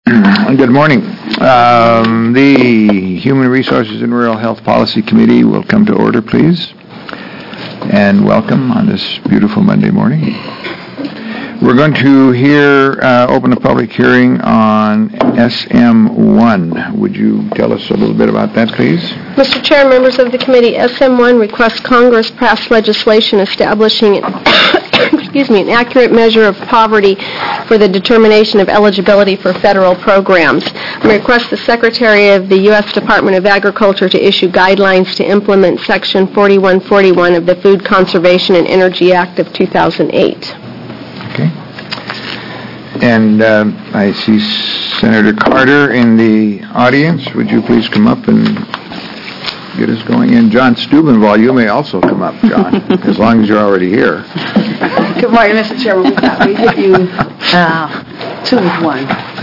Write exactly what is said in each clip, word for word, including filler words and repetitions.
Good morning. Um, the Human Resources and Rural Health Policy Committee will come to order, please. And welcome on this beautiful Monday morning. We're going to hear, uh, open a public hearing on S M one. Would you tell us a little bit about that, please? Mister Chair, members of the committee, S M one requests Congress pass legislation establishing excuse me, an accurate measure of poverty for the determination of eligibility for federal programs. I request the Secretary of the U S Department of Agriculture to issue guidelines to implement Section forty-one forty-one of the Food Conservation and Energy Act of two thousand eight. Okay. And uh, I see Senator Carter in the audience. Would you please come up and get us going? And John Steubenvall, you may also come up, John, as long as you're already here. Good morning, Mister Chairman. We got we hit you uh, two with one.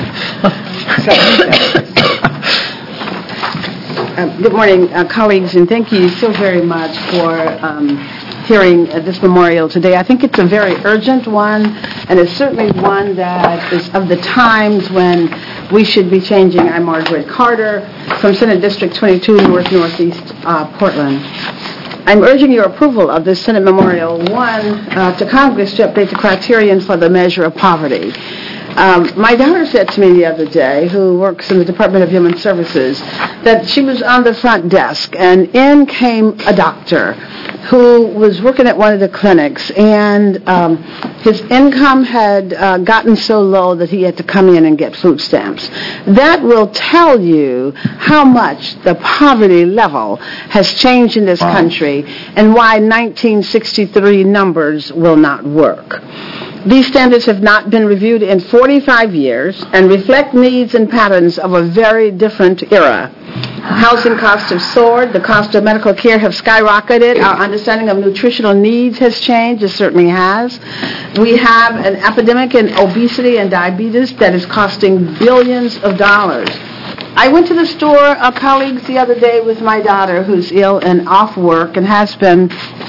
uh, good morning, uh, colleagues, and thank you so very much for um, hearing uh, this memorial today. I think it's a very urgent one, and it's certainly one that is of the times when we should be changing. I'm Margaret Carter from Senate District twenty-two, North Northeast uh, Portland. I'm urging your approval of this Senate Memorial one uh, to Congress to update the criterion for the measure of poverty. Um, my daughter said to me the other day, who works in the Department of Human Services, that she was on the front desk, and in came a doctor who was working at one of the clinics, and um, his income had uh, gotten so low that he had to come in and get food stamps. That will tell you how much the poverty level has changed in this wow. country and why nineteen sixty-three numbers will not work. These standards have not been reviewed in forty-five years and reflect needs and patterns of a very different era. Housing costs have soared. The cost of medical care have skyrocketed. Our understanding of nutritional needs has changed. It certainly has. We have an epidemic in obesity and diabetes that is costing billions of dollars. I went to the store, uh, colleagues, the other day with my daughter who's ill and off work and has been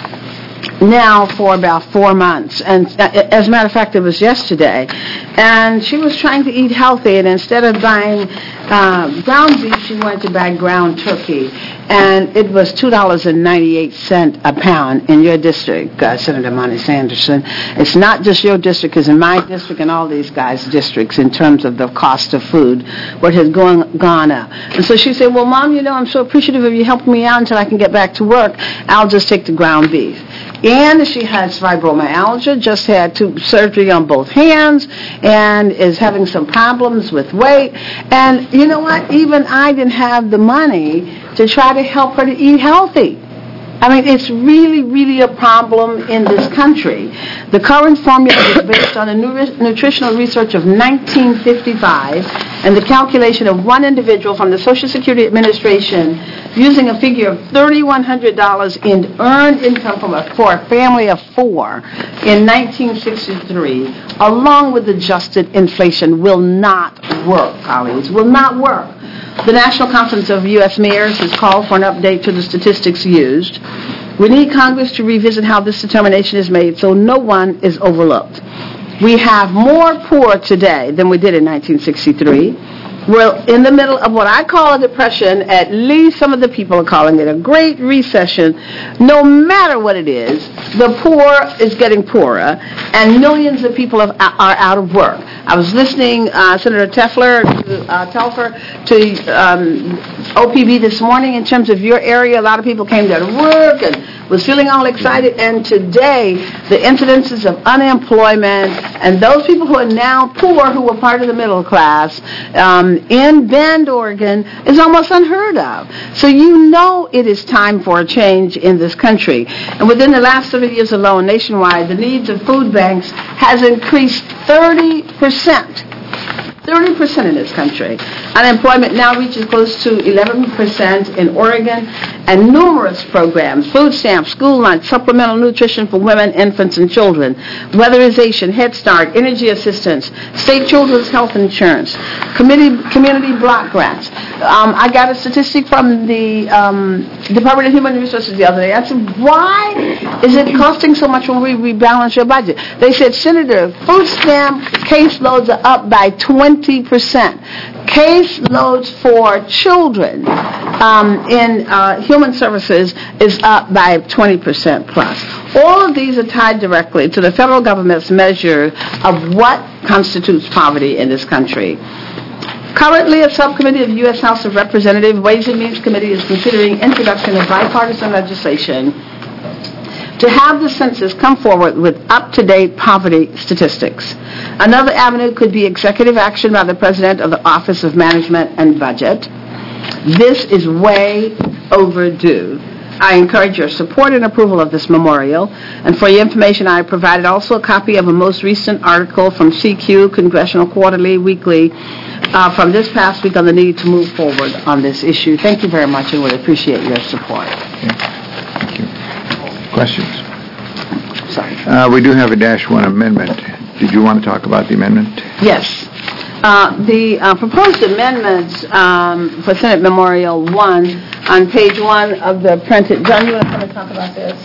now for about four months. And as a matter of fact, it was yesterday. And she was trying to eat healthy, and instead of buying uh, ground beef, she wanted to buy ground turkey. And it was two dollars and ninety-eight cents a pound in your district, uh, Senator Monty Sanderson. It's not just your district, it's in my district and all these guys' districts in terms of the cost of food, what has gone, gone up. And so she said, well, Mom, you know, I'm so appreciative of you helping me out until I can get back to work. I'll just take the ground beef. And she has fibromyalgia, just had two surgery on both hands, and is having some problems with weight. And you know what? Even I didn't have the money to try to help her to eat healthy. I mean, it's really, really a problem in this country. The current formula is based on a new nutritional research of nineteen fifty-five and the calculation of one individual from the Social Security Administration using a figure of three thousand one hundred dollars in earned income from a, for a family of four in nineteen sixty-three, along with adjusted inflation, will not work, colleagues, will not work. The National Conference of U S Mayors has called for an update to the statistics used. We need Congress to revisit how this determination is made so no one is overlooked. We have more poor today than we did in nineteen sixty-three. We're in the middle of what I call a depression. At least some of the people are calling it a great recession. No matter what it is, the poor is getting poorer, and millions of people have, are out of work. I was listening, uh, Senator Tefler, to, uh, Telfer, to um, O P B this morning in terms of your area. A lot of people came there to work and was feeling all excited. And today, the incidences of unemployment and those people who are now poor, who were part of the middle class, um, in Bend, Oregon, is almost unheard of. So you know it is time for a change in this country. And within the last thirty years alone, nationwide, the needs of food banks has increased thirty percent. thirty percent in this country. Unemployment now reaches close to eleven percent in Oregon, and numerous programs, food stamps, school lunch, supplemental nutrition for women, infants, and children, weatherization, Head Start, energy assistance, state children's health insurance, community, community block grants. Um, I got a statistic from the um, Department of Human Resources the other day. I said, why is it costing so much when we rebalance your budget? They said, Senator, food stamp caseloads are up by twenty twenty percent. Case loads for children um, in uh, human services is up by twenty percent plus. All of these are tied directly to the federal government's measure of what constitutes poverty in this country. Currently, a subcommittee of U S House of Representatives Ways and Means Committee is considering introduction of bipartisan legislation to have the census come forward with up-to-date poverty statistics. Another avenue could be executive action by the President of the Office of Management and Budget. This is way overdue. I encourage your support and approval of this memorial. And for your information, I provided also a copy of a most recent article from C Q, Congressional Quarterly Weekly, uh, from this past week on the need to move forward on this issue. Thank you very much, and would appreciate your support. Okay. Thank you. Questions? Sorry. Uh, we do have a dash one amendment. Did you want to talk about the amendment? Yes. Uh, the uh, proposed amendments um, for Senate Memorial one on page one of the printed. John, you want to come and talk about this?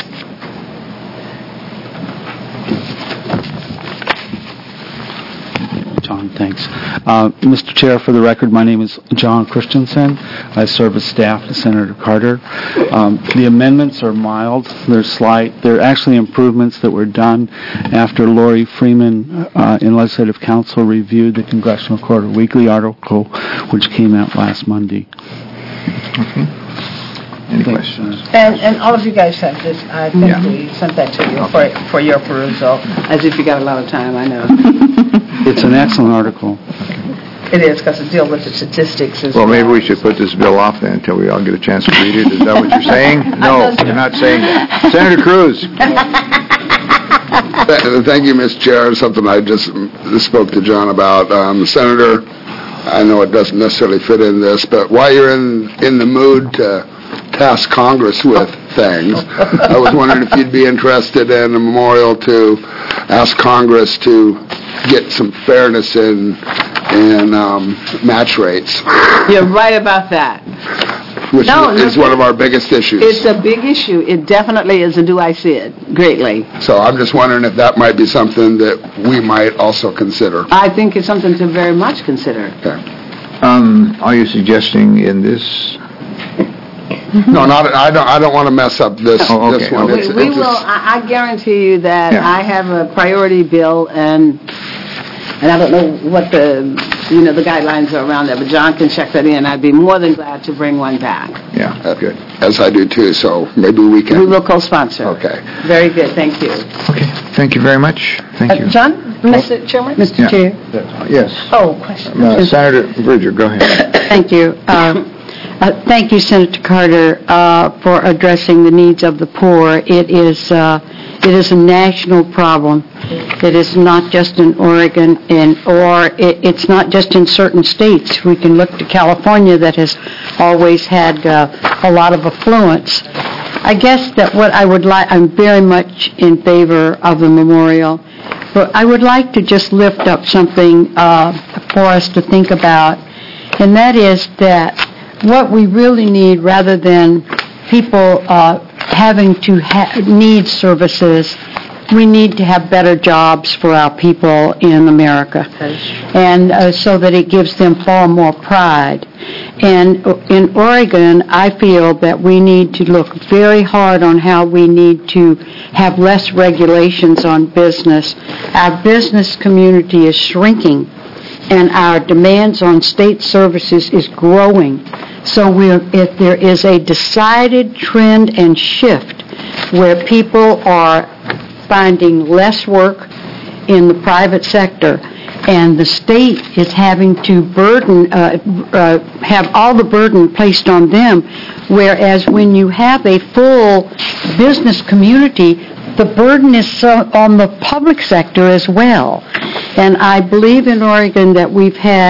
John, thanks. Uh, Mister Chair, for the record, my name is John Christensen. I serve as staff to Senator Carter. Um, the amendments are mild. They're slight. They're actually improvements that were done after Lori Freeman uh, in Legislative Council reviewed the Congressional Quarter Weekly article, which came out last Monday. Okay. Any questions? And and all of you guys have this. I think Yeah. we sent that to you for for your perusal. As if you got a lot of time, I know. It's an excellent article. It is, because it deals with the statistics as Well, well. maybe we should put this bill off then until we all get a chance to read it. Is that what you're saying? No, you're not saying that. Senator Cruz. Th- Thank you, Mister Chair. Something I just mm, spoke to John about. Um, Senator, I know it doesn't necessarily fit in this, but while you're in, in the mood to task Congress with things, I was wondering if you'd be interested in a memorial to ask Congress to get some fairness in, in um, match rates, You're right about that. which No, is no, one of our biggest issues. It's a big issue. It definitely is, and do I see it greatly. So I'm just wondering if that might be something that we might also consider. I think it's something to very much consider. Okay. Um, are you suggesting in this? No, not, I don't, I don't want to mess up this, Oh, okay, this one. okay. It's- We we it's a will, s- I I guarantee you that Yeah. I have a priority bill, and and I don't know what the, you know, the guidelines are around that, but John can check that in. I'd be more than glad to bring one back. Yeah, good. As I do too, so maybe we can. We will co-sponsor. Okay. Very good, thank you. Okay, thank you very much. Thank you. Uh, John? Mister Chairman? Mister Yeah. Chair, Yes. Oh, question. Uh, Senator Bridger, go ahead. thank you. Uh, uh, Thank you, Senator Carter, uh, for addressing the needs of the poor. It is, uh, it is a national problem. It is not just in Oregon, and, or it- it's not just in certain states. We can look to California that has always had uh, a lot of affluence. I guess that what I would like, I'm very much in favor of the memorial, but I would like to just lift up something uh, for us to think about, and that is that what we really need, rather than people uh, having to ha- need services, we need to have better jobs for our people in America, and uh, so that it gives them far more pride. And in Oregon, I feel that we need to look very hard on how we need to have less regulations on business. Our business community is shrinking, and our demands on state services is growing. So we're, if there is a decided trend and shift where people are finding less work in the private sector, and the state is having to burden, uh, uh, have all the burden placed on them, whereas when you have a full business community, the burden is so on the public sector as well. And I believe in Oregon that we've had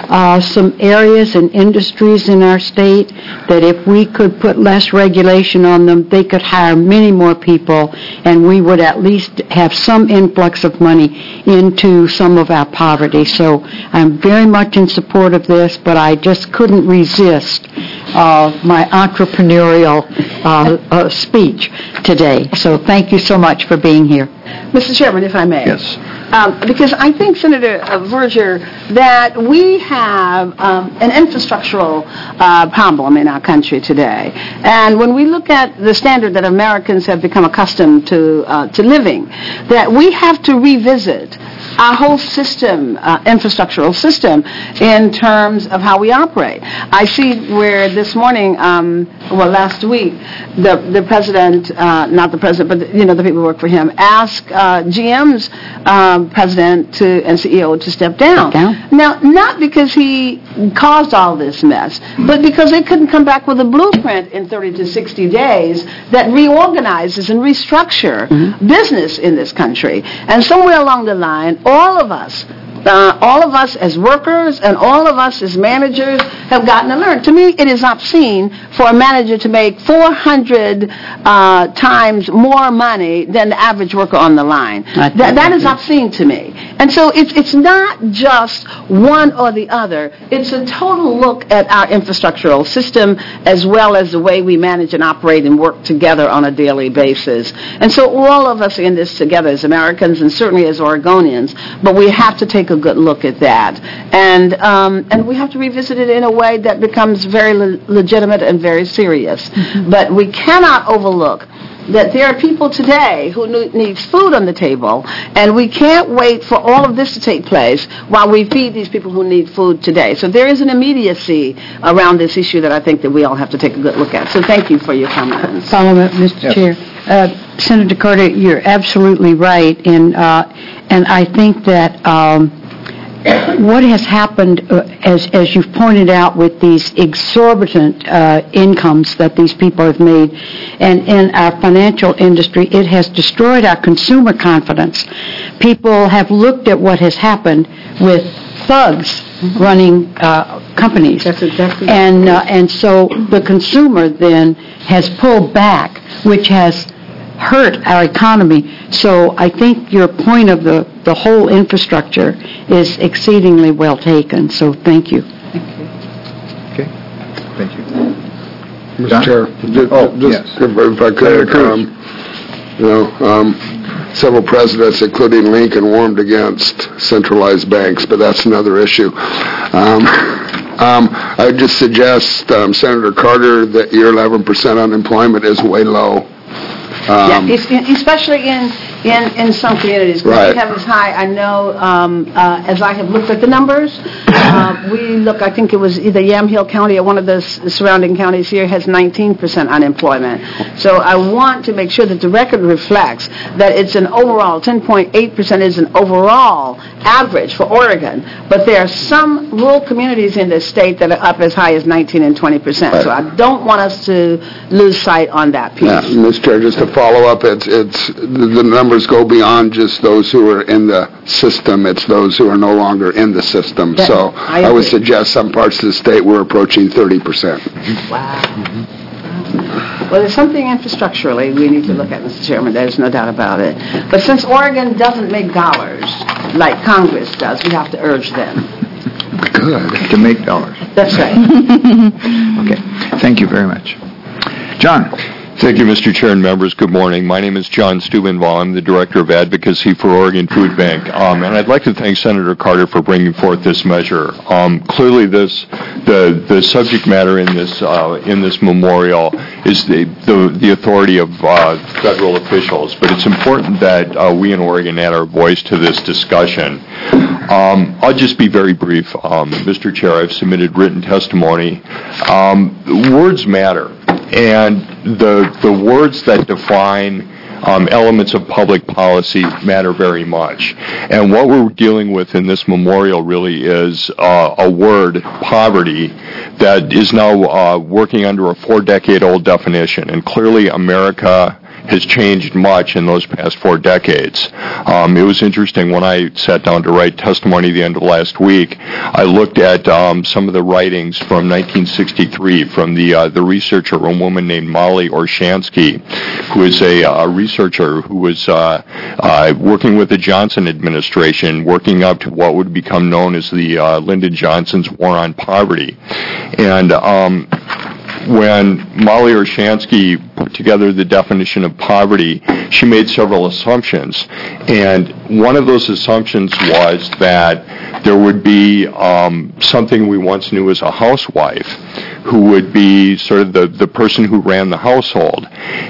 uh, some areas and industries in our state that if we could put less regulation on them, they could hire many more people, and we would at least have some influx of money into some of our poverty. So I'm very much in support of this, but I just couldn't resist uh, my entrepreneurial uh, uh, speech today. So thank you so much for being here. Mister Chairman, if I may. Yes. Um, because I think, Senator uh, Verger, that we have um, an infrastructural uh, problem in our country today. And when we look at the standard that Americans have become accustomed to uh, to living, that we have to revisit our whole system, uh, infrastructural system, in terms of how we operate. I see where this morning, um, well, last week, the the president, uh, not the president, but the, you know the people who work for him, asked uh, G M's um, president to and C E O to step down. down. Now, not because he caused all this mess, but because they couldn't come back with a blueprint in thirty to sixty days that reorganizes and restructure mm-hmm. business in this country. And somewhere along the line, all of us, uh, all of us as workers and all of us as managers have gotten to learn. To me, it is obscene for a manager to make four hundred uh, times more money than the average worker on the line. That, that is obscene to me. And so it's it's not just one or the other. It's a total look at our infrastructural system as well as the way we manage and operate and work together on a daily basis. And so all of us in this together as Americans and certainly as Oregonians, but we have to take a good look at that. And um, and we have to revisit it in a way that becomes very le- legitimate and very serious. Mm-hmm. But we cannot overlook that there are people today who need food on the table, and we can't wait for all of this to take place while we feed these people who need food today. So there is an immediacy around this issue that I think that we all have to take a good look at. So thank you for your comments. Follow up, Mister Yes. Chair. Uh, Senator Carter, you're absolutely right, and uh, and I think that um, what has happened, uh, as as you've pointed out, with these exorbitant uh, incomes that these people have made, and in our financial industry, it has destroyed our consumer confidence. People have looked at what has happened with thugs running uh, companies. That's exactly and uh, and so the consumer then has pulled back, which has hurt our economy. So I think your point of the, the whole infrastructure is exceedingly well taken. So thank you. Okay. Thank you. Mister John? Chair, ju- Oh, just yes. if if I could, Senator Cruz. um, you know, um, several presidents, including Lincoln, warned against centralized banks, but that's another issue. Um, um, I would just suggest, um, Senator Carter, that your eleven percent unemployment is way low. Yeah, Um, it's, especially in, in, in some communities. Because Right. we have this high, I know, um, uh, as I have looked at the numbers, uh, we look, I think it was either Yamhill County or one of the s- surrounding counties here has nineteen percent unemployment. So I want to make sure that the record reflects that it's an overall, ten point eight percent is an overall average for Oregon. But there are some rural communities in this state that are up as high as nineteen and twenty percent. So I don't want us to lose sight on that piece. Yeah, Mister Chair, just to follow up, it's, it's, the the numbers go beyond just those who are in the system, it's those who are no longer in the system. Yeah, So I I would agree. suggest some parts of the state we're approaching thirty percent. Wow. Well, there's something infrastructurally we need to look at, Mister Chairman. There's no doubt about it. But since Oregon doesn't make dollars like Congress does, we have to urge them. Good. To make dollars. That's right. Okay. Thank you very much. John? Thank you, Mister Chair and members. Good morning. My name is John Steubenvall. I'm the Director of Advocacy for Oregon Food Bank. Um, and I'd like to thank Senator Carter for bringing forth this measure. Um, clearly, this the the subject matter in this uh, in this memorial is the the, the authority of uh, federal officials. But it's important that uh, we in Oregon add our voice to this discussion. Um, I'll just be very brief, um, Mister Chair. I've submitted written testimony. Um, words matter. And the the words that define um, elements of public policy matter very much. And what we're dealing with in this memorial really is uh, a word, poverty, that is now uh, working under a four-decade-old definition. And clearly America has changed much in those past four decades. Um, it was interesting, when I sat down to write testimony at the end of last week, I looked at um, some of the writings from nineteen sixty-three from the uh, the researcher, a woman named Molly Orshansky, who is a, a researcher who was uh, uh, working with the Johnson administration, working up to what would become known as the uh, Lyndon Johnson's War on Poverty. And um, when Molly Orshansky put together the definition of poverty, she made several assumptions. And one of those assumptions was that there would be um, something we once knew as a housewife, who would be sort of the, the person who ran the household,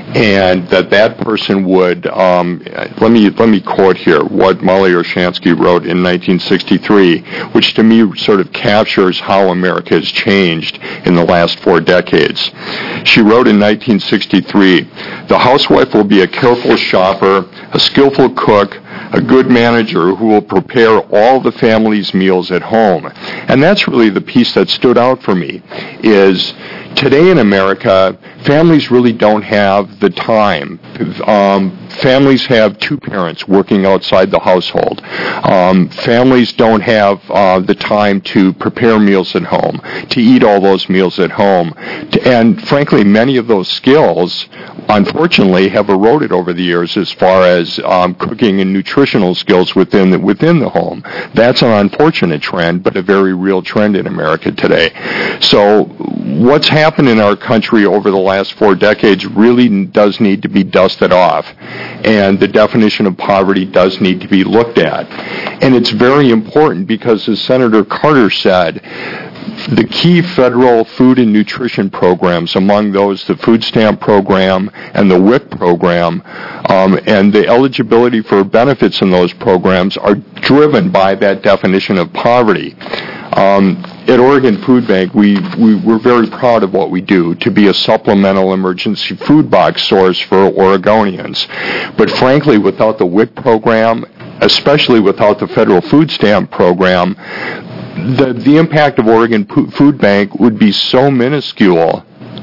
and that that person would, um, let me let me quote here what Molly Orshansky wrote in nineteen sixty-three, which to me sort of captures how America has changed in the last four decades. She wrote in nineteen sixty-three, "The housewife will be a careful shopper, a skillful cook, a good manager who will prepare all the family's meals at home." And that's really the piece that stood out for me, is today in America, families really don't have the time. Um, families have two parents working outside the household. Um, families don't have uh, the time to prepare meals at home, to eat all those meals at home. To, and frankly, many of those skills, unfortunately, have eroded over the years as far as um, cooking and nutritional skills within the, within the home. That's an unfortunate trend, but a very real trend in America today. So what's happened in our country over the last four decades really does need to be dusted off, and the definition of poverty does need to be looked at. And it's very important because, as Senator Carter said, the key federal food and nutrition programs, among those the food stamp program and the W I C program, um, and the eligibility for benefits in those programs are driven by that definition of poverty. Um, at Oregon Food Bank, we, we, we're very proud of what we do to be a supplemental emergency food box source for Oregonians. But frankly, without the W I C program, especially without the federal food stamp program, the, the impact of Oregon Food Bank would be so minuscule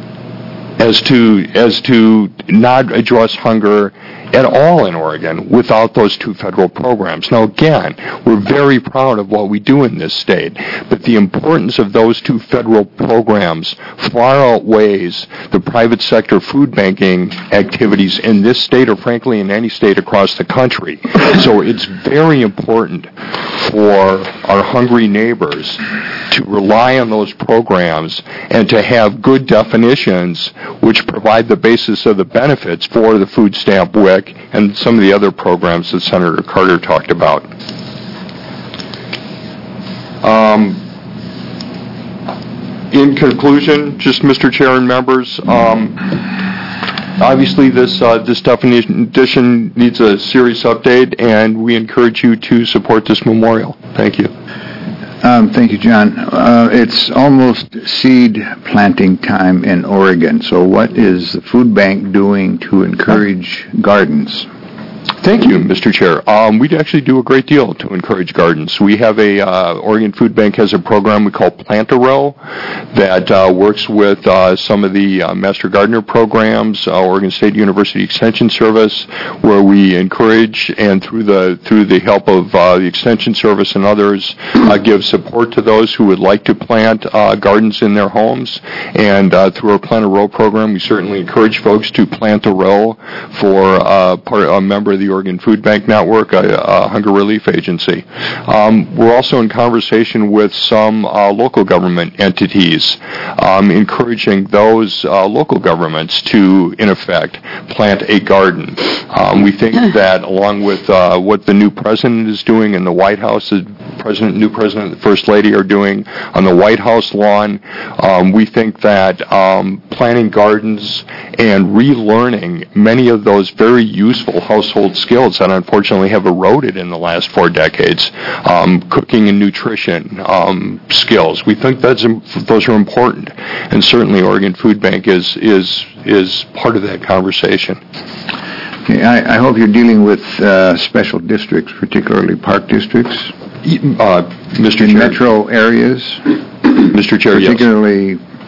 as to as to not address hunger at all in Oregon without those two federal programs. Now, again, we're very proud of what we do in this state, but the importance of those two federal programs far outweighs the private sector food banking activities in this state, or frankly in any state across the country. So it's very important for our hungry neighbors to rely on those programs and to have good definitions which provide the basis of the benefits for the food stamp W I C and some of the other programs that Senator Carter talked about. Um, in conclusion, just Mister Chair and members, um, obviously this uh, this definition needs a serious update, and we encourage you to support this memorial. Thank you. Um, thank you, John. Uh, it's almost seed planting time in Oregon, so what is the food bank doing to encourage gardens? Thank you, Mister Chair. Um, we actually do a great deal to encourage gardens. We have a, uh, Oregon Food Bank has a program we call Plant a Row that uh, works with uh, some of the uh, Master Gardener programs, uh, Oregon State University Extension Service, where we encourage, and through the through the help of uh, the Extension Service and others, uh, give support to those who would like to plant uh, gardens in their homes. And uh, through our Plant a Row program, we certainly encourage folks to plant a row for uh, part, a member of the Oregon Food Bank Network, a, a hunger relief agency. Um, we're also in conversation with some uh, local government entities, um, encouraging those uh, local governments to, in effect, plant a garden. Um, we think that along with uh, what the new president is doing in the White House, the president, new president and the First Lady are doing on the White House lawn, um, we think that um, planting gardens and relearning many of those very useful household skills that unfortunately have eroded in the last four decades, um, cooking and nutrition um, skills. We think that's those are important, and certainly Oregon Food Bank is is is part of that conversation. Okay, I, I hope you're dealing with uh, special districts, particularly park districts, uh, Mister in Chair. metro areas, Mister Chair, particularly yes.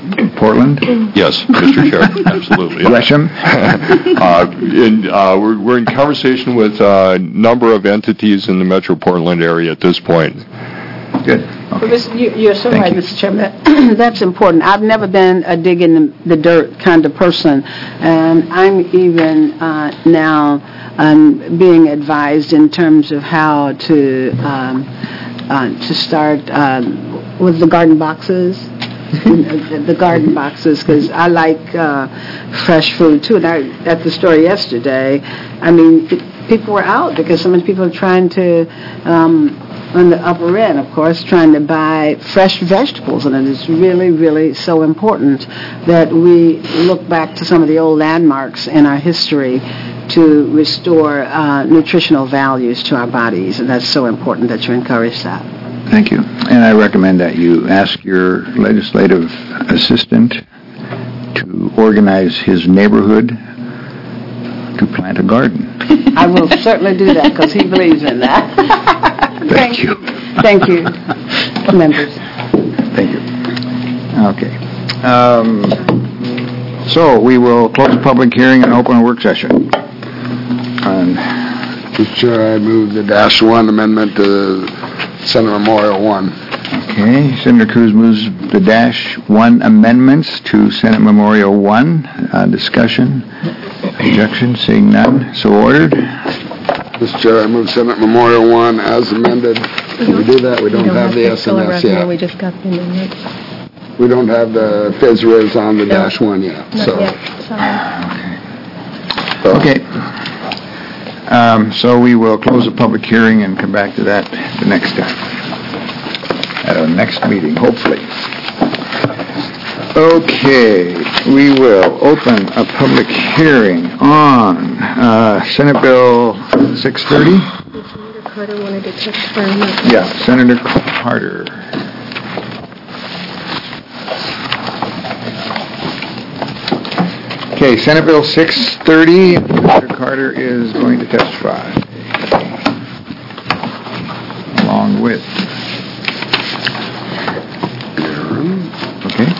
Portland? Yes, Mister Chair, absolutely. Gresham? uh, in, uh, we're, we're in conversation with a number of entities in the Metro Portland area at this point. Good. Well, Okay. this- you- You're so Thank right, you. Mister Chairman. That- That's important. I've never been a dig in the- the dirt kind of person, and I'm even uh, now um, being advised in terms of how to um, uh, to start um, with the garden boxes. the the garden boxes, because I like uh, fresh food too. And I, at the store yesterday, I mean, p- people were out because so many people are trying to, um, on the upper end, of course, trying to buy fresh vegetables, and it is really, really so important that we look back to some of the old landmarks in our history to restore uh, nutritional values to our bodies, and that's so important that you encourage that. Thank you. And I recommend that you ask your legislative assistant to organize his neighborhood to plant a garden. I will certainly do that because he believes in that. Thank you. Thank you, members. Thank you. Okay. Um, so we will close the public hearing and open a work session. And Mister Chair, I move the dash one amendment to Senate Memorial One. Okay, Senator Cruz moves the dash one amendments to Senate Memorial One. Uh, discussion, objection, seeing none, so ordered. Mister Chair, I move Senate Memorial One as amended. Can we do that? We don't have the S M S yet. We just got the amendments. We don't have the Fizz Riz on the dash one yet, Not so. yet, sorry. Okay. Um, so we will close the public hearing and come back to that the next time, at our next meeting, hopefully. Okay, we will open a public hearing on uh, Senate Bill six thirty. Senator Carter wanted to testify on that. Yeah, Senator Carter. Okay, Senate Bill six thirty, Mister Carter is going to testify, along with... Okay.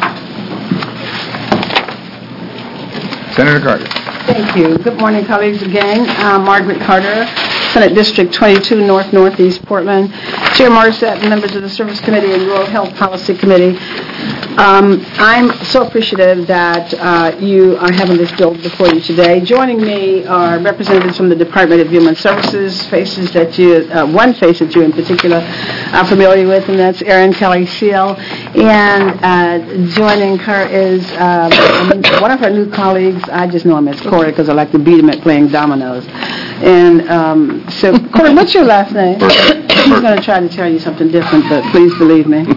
Senator Carter. Thank you. Good morning, colleagues, again. Uh, Margaret Carter, Senate District twenty-two, North Northeast Portland. Chair Morissette, members of the Service Committee and Rural Health Policy Committee. Um, I'm so appreciative that uh, you are having this bill before you today. Joining me are representatives from the Department of Human Services, faces that you, uh, one face that you in particular are familiar with, and that's Erin Kelly Seal. And uh, joining her is um, one of her new colleagues. I just know him as Corey because I like to beat him at playing dominoes. And um, so, Corey, what's your last name? He's going to try to tell you something different, but please believe me.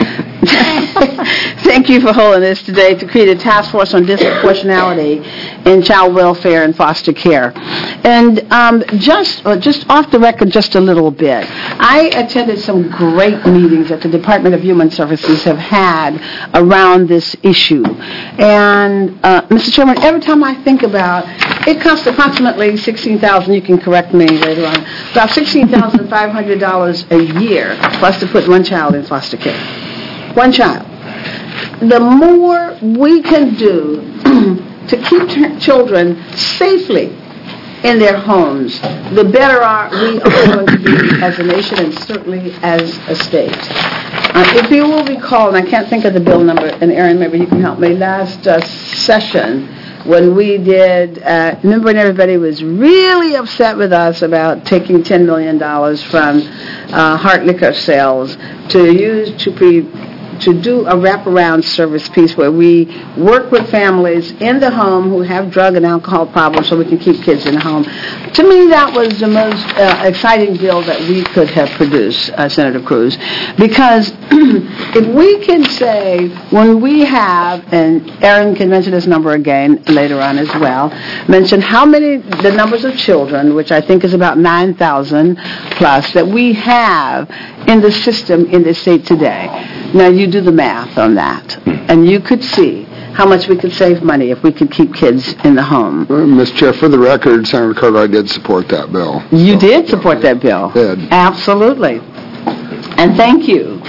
Thank you for holding this today to create a task force on disproportionality in child welfare and foster care. And um, just uh, just off the record just a little bit, I attended some great meetings that the Department of Human Services have had around this issue. And, uh, Mister Chairman, every time I think about it, costs approximately sixteen thousand dollars, you can correct me later on, about sixteen thousand five hundred dollars a year, plus to put one child in foster care. One child. The more we can do to keep t- children safely in their homes, the better are we are going to be as a nation and certainly as a state. Uh, if you will recall, and I can't think of the bill number, and Erin, maybe you can help me, last uh, session, when we did, uh, remember when everybody was really upset with us about taking ten million dollars from uh, hard liquor sales to use to pre to do a wraparound service piece where we work with families in the home who have drug and alcohol problems so we can keep kids in the home. To me, that was the most uh, exciting bill that we could have produced, uh, Senator Cruz, because if we can say when we have, and Erin can mention this number again later on as well, mention how many, the numbers of children, which I think is about nine thousand plus, that we have in the system in the state today. Now, you do the math on that, and you could see how much we could save money if we could keep kids in the home. Well, Mister Chair, for the record, Senator Carter, I did support that bill. You So, did support that bill. Did. Absolutely. And thank you.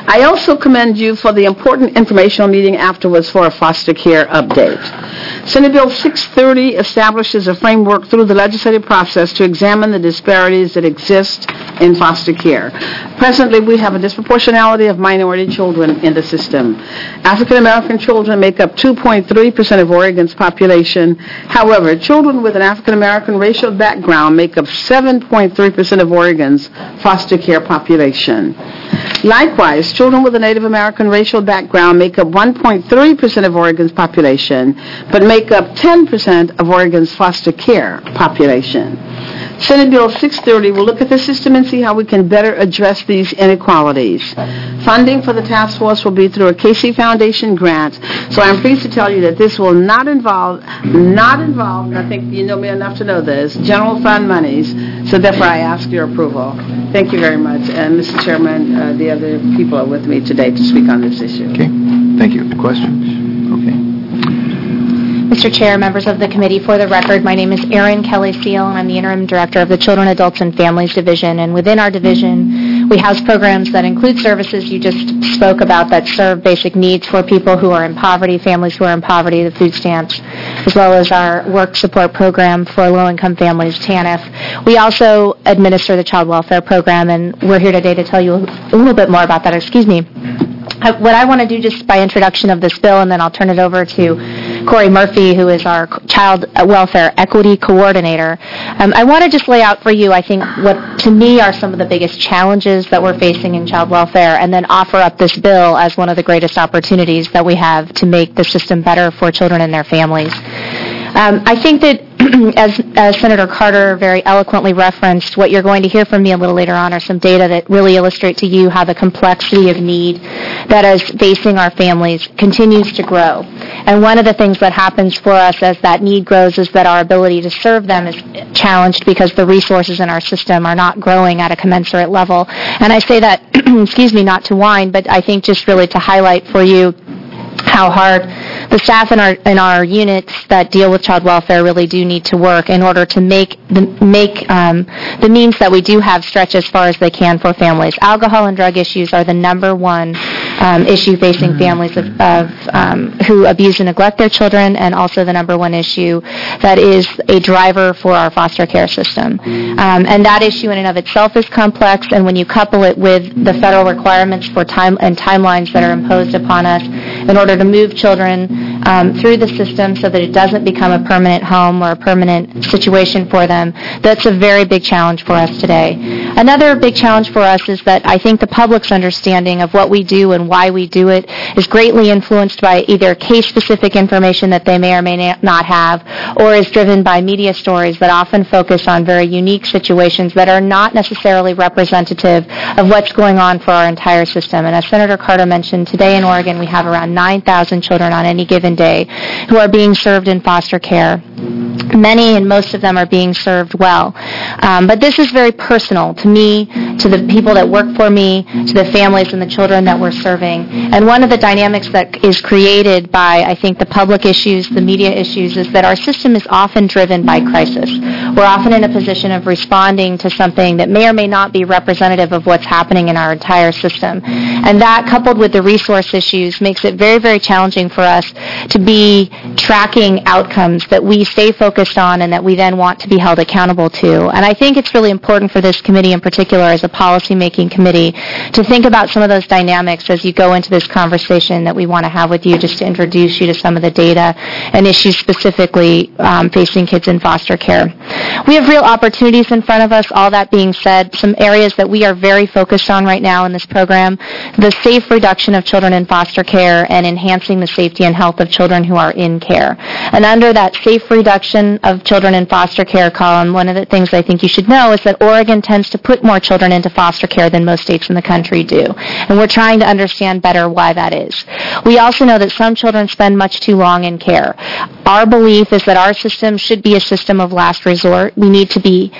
I also commend you for the important informational meeting afterwards for a foster care update. Senate Bill six thirty establishes a framework through the legislative process to examine the disparities that exist in foster care. Presently, we have a disproportionality of minority children in the system. African American children make up two point three percent of Oregon's population. However, children with an African American racial background make up seven point three percent of Oregon's foster care population. Likewise, children with a Native American racial background make up one point three percent of Oregon's population, but make up ten percent of Oregon's foster care population. Senate Bill six thirty will look at the system and see how we can better address these inequalities. Funding for the task force will be through a Casey Foundation grant, so I'm pleased to tell you that this will not involve, not involve, and I think you know me enough to know this, general fund monies, so therefore I ask your approval. Thank you very much. And Mister Chairman, uh, the other people are with me today to speak on this issue. Okay, thank you. Questions? Okay. Mister Chair, members of the committee, for the record, my name is Erin Kelly Seal, and I'm the Interim Director of the Children, Adults, and Families Division. And within our division, we house programs that include services you just spoke about that serve basic needs for people who are in poverty, families who are in poverty, the food stamps, as well as our work support program for low-income families, T A N F. We also administer the Child Welfare Program, and we're here today to tell you a little bit more about that. Excuse me. What I want to do just by introduction of this bill, and then I'll turn it over to Corey Murphy, who is our Child Welfare Equity Coordinator. Um, I want to just lay out for you, I think, what to me are some of the biggest challenges that we're facing in child welfare, and then offer up this bill as one of the greatest opportunities that we have to make the system better for children and their families. Um, I think that, as, as Senator Carter very eloquently referenced, what you're going to hear from me a little later on are some data that really illustrate to you how the complexity of need that is facing our families continues to grow. And one of the things that happens for us as that need grows is that our ability to serve them is challenged because the resources in our system are not growing at a commensurate level. And I say that, excuse me, not to whine, but I think just really to highlight for you how hard the staff in our in our units that deal with child welfare really do need to work in order to make the make um, the means that we do have stretch as far as they can for families. Alcohol and drug issues are the number one um, issue facing families of, of um, who abuse and neglect their children, and also the number one issue that is a driver for our foster care system. Um, and that issue in and of itself is complex, and when you couple it with the federal requirements for time and timelines that are imposed upon us in order to move children um, through the system so that it doesn't become a permanent home or a permanent situation for them, that's a very big challenge for us today. Another big challenge for us is that I think the public's understanding of what we do and why we do it is greatly influenced by either case-specific information that they may or may not have, or is driven by media stories that often focus on very unique situations that are not necessarily representative of what's going on for our entire system. And as Senator Carter mentioned, today in Oregon we have around nine thousand children on any given day who are being served in foster care. Many and most of them are being served well. Um, but this is very personal to me, to the people that work for me, to the families and the children that we're serving. And one of the dynamics that is created by, I think, the public issues, the media issues, is that our system is often driven by crisis. We're often in a position of responding to something that may or may not be representative of what's happening in our entire system. And that, coupled with the resource issues, makes it very, very challenging for us to be tracking outcomes that we stay focused on and that we then want to be held accountable to. And I think it's really important for this committee in particular, as a policy-making committee, to think about some of those dynamics as you go into this conversation that we want to have with you, just to introduce you to some of the data and issues specifically um, facing kids in foster care. We have real opportunities in front of us. All that being said, some areas that we are very focused on right now in this program: the safe reduction of children in foster care and enhancing the safety and health of children who are in care. And under that safe reduction of children in foster care column, one of the things I think you should know is that Oregon tends to put more children into foster care than most states in the country do. And we're trying to understand better why that is. We also know that some children spend much too long in care. Our belief is that our system should be a system of last resort. We need to be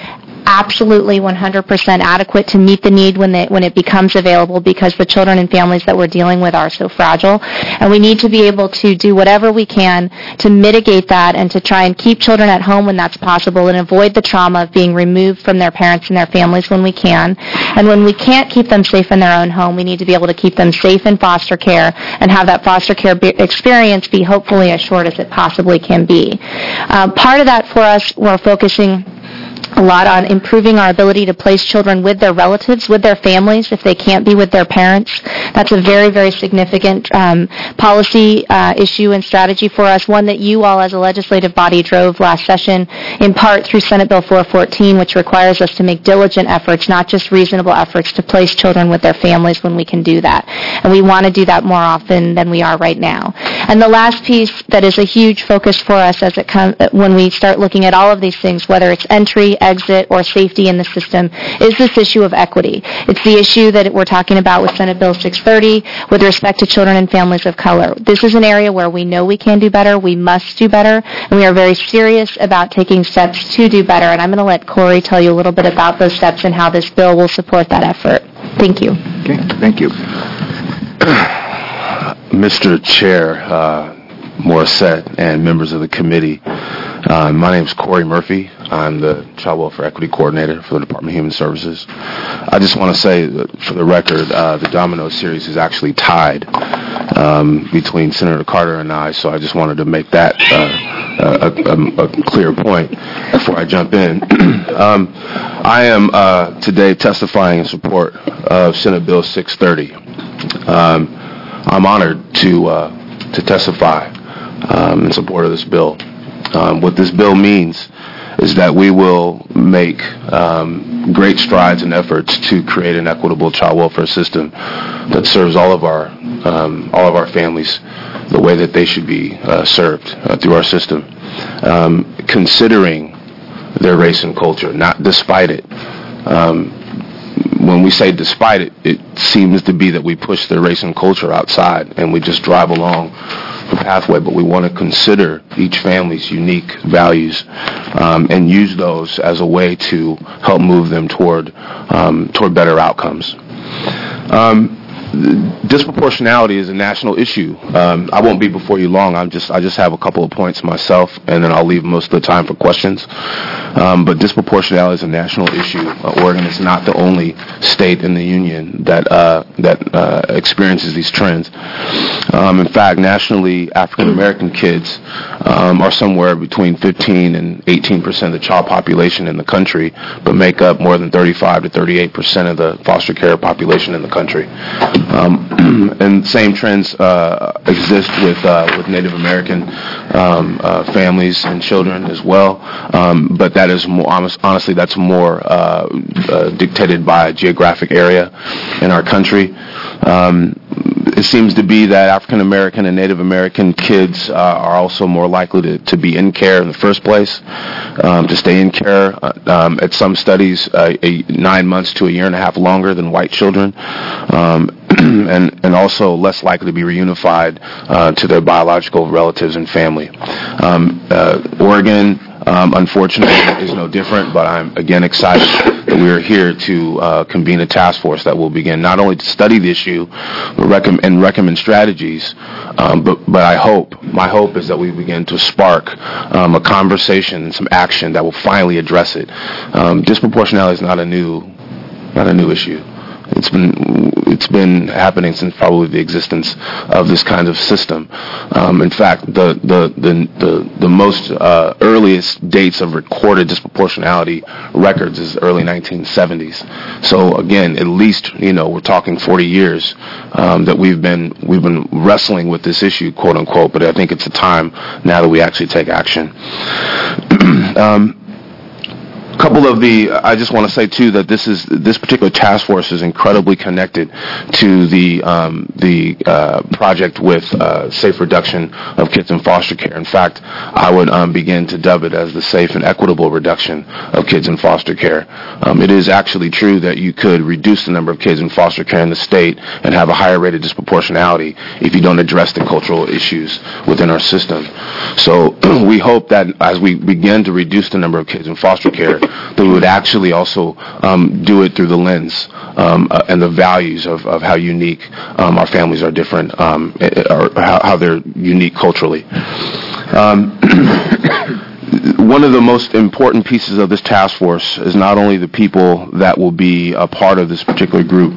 absolutely one hundred percent adequate to meet the need when, they, when it becomes available, because the children and families that we're dealing with are so fragile. And we need to be able to do whatever we can to mitigate that and to try and keep children at home when that's possible and avoid the trauma of being removed from their parents and their families when we can. And when we can't keep them safe in their own home, we need to be able to keep them safe in foster care and have that foster care be- experience be hopefully as short as it possibly can be. Uh, part of that for us, we're focusing a lot on improving our ability to place children with their relatives, with their families, if they can't be with their parents. That's a very, very significant um, policy uh, issue and strategy for us, one that you all as a legislative body drove last session, in part through Senate Bill four fourteen, which requires us to make diligent efforts, not just reasonable efforts, to place children with their families when we can do that. And we want to do that more often than we are right now. And the last piece that is a huge focus for us as it comes, when we start looking at all of these things, whether it's entry, exit, or safety in the system, is this issue of equity. It's the issue that we're talking about with Senate Bill six thirty with respect to children and families of color. This is an area where we know we can do better, we must do better, and we are very serious about taking steps to do better. And I'm going to let Corey tell you a little bit about those steps and how this bill will support that effort. Thank you. Okay, thank you. Mister Chair, uh, Morissette, and members of the committee, uh, my name is Corey Murphy. I'm the Child Welfare Equity Coordinator for the Department of Human Services. I just want to say, that for the record, uh, the Domino series is actually tied um, between Senator Carter and I, so I just wanted to make that uh, a, a, a clear point before I jump in. um, I am uh, today testifying in support of Senate Bill six thirty. Um, I'm honored to uh, to testify um, in support of this bill. Um, what this bill means is that we will make um, great strides and efforts to create an equitable child welfare system that serves all of our um, all of our families the way that they should be uh, served uh, through our system, um, considering their race and culture, not despite it. Um, when we say despite it, it seems to be that we push their race and culture outside and we just drive along the pathway, but we want to consider each family's unique values um, and use those as a way to help move them toward um, toward better outcomes. Um, disproportionality is a national issue. Um, I won't be before you long. I'm just I just have a couple of points myself, and then I'll leave most of the time for questions. Um, but disproportionality is a national issue. Uh, Oregon is not the only state in the union that uh, that uh, experiences these trends. Um, in fact, nationally, African American kids um, are somewhere between fifteen and eighteen percent of the child population in the country, but make up more than thirty-five to thirty-eight percent of the foster care population in the country. Um, and same trends uh, exist with uh, with Native American um, uh, families and children as well. Um, but that is more honestly that's more uh, uh, dictated by a geographic area in our country. Um, it seems to be that African American and Native American kids uh, are also more likely to, to be in care in the first place, um, to stay in care uh, um, at some studies uh, a, nine months to a year and a half longer than white children, um, and, and also less likely to be reunified uh, to their biological relatives and family. Um, uh, Oregon, Um, unfortunately, is no different, but I'm again excited that we are here to uh, convene a task force that will begin not only to study the issue but recomm- and recommend strategies, um, but, but I hope, my hope is that we begin to spark um, a conversation and some action that will finally address it. Um, disproportionality is not a new, not a new issue. It's been it's been happening since probably the existence of this kind of system. Um, in fact, the the the the, the most uh, earliest dates of recorded disproportionality records is early nineteen seventies. So again, at least you know we're talking forty years um, that we've been we've been wrestling with this issue, quote unquote. But I think it's a time now that we actually take action. um, couple of the, I just want to say too that this is this particular task force is incredibly connected to the um, the uh, project with uh, safe reduction of kids in foster care. In fact, I would um, begin to dub it as the safe and equitable reduction of kids in foster care. Um, it is actually true that you could reduce the number of kids in foster care in the state and have a higher rate of disproportionality if you don't address the cultural issues within our system. So we hope that as we begin to reduce the number of kids in foster care, that we would actually also um, do it through the lens um, uh, and the values of, of how unique um, our families are different, um, or how, how they're unique culturally. Um, One of the most important pieces of this task force is not only the people that will be a part of this particular group,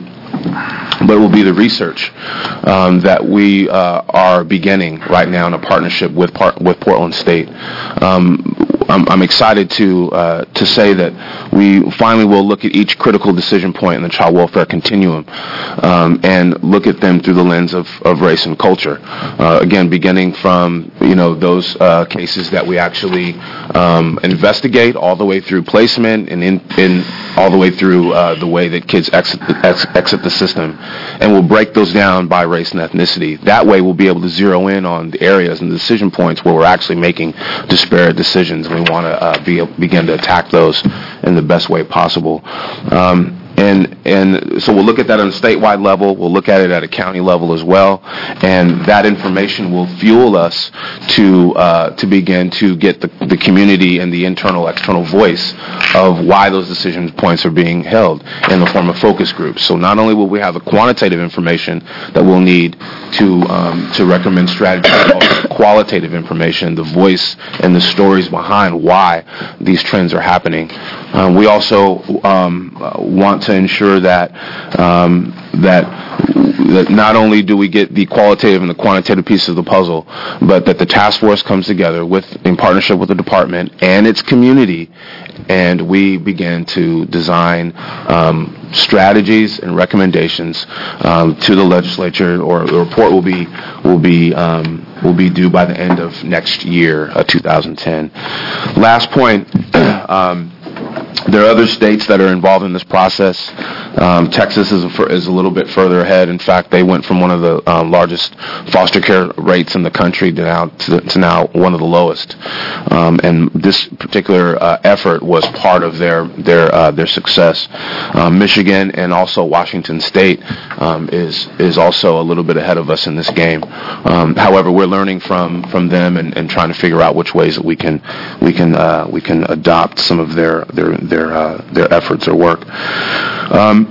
but it will be the research um, that we uh, are beginning right now in a partnership with part, with Portland State. Um, I'm, I'm excited to uh, to say that we finally will look at each critical decision point in the child welfare continuum um, and look at them through the lens of, of race and culture. Uh, again, beginning from you know those uh, cases that we actually um, investigate all the way through placement and in, in all the way through uh, the way that kids exit the, ex, exit the system, and we'll break those down by race and ethnicity. That way, we'll be able to zero in on the areas and the decision points where we're actually making disparate decisions. We want to uh, be, begin to attack those in the best way possible. Um, And and so we'll look at that on a statewide level. We'll look at it at a county level as well, and that information will fuel us to uh, to begin to get the, the community and the internal external voice of why those decision points are being held in the form of focus groups. So not only will we have the quantitative information that we'll need to um, to recommend strategies, but also the qualitative information, the voice and the stories behind why these trends are happening. Um, we also um, want to ensure that um, that that not only do we get the qualitative and the quantitative pieces of the puzzle, but that the task force comes together with in partnership with the department and its community, and we begin to design um, strategies and recommendations um, to the legislature. Or the report will be will be um, will be due by the end of next year, uh, two thousand ten. Last point. um, There are other states that are involved in this process. Um, Texas is a, is a little bit further ahead. In fact, they went from one of the um, largest foster care rates in the country to now to, to now one of the lowest. Um, and this particular uh, effort was part of their their uh, their success. Um, Michigan and also Washington State um, is is also a little bit ahead of us in this game. Um, however, we're learning from from them and, and trying to figure out which ways that we can we can uh, we can adopt some of their their their uh, their efforts or work. Um,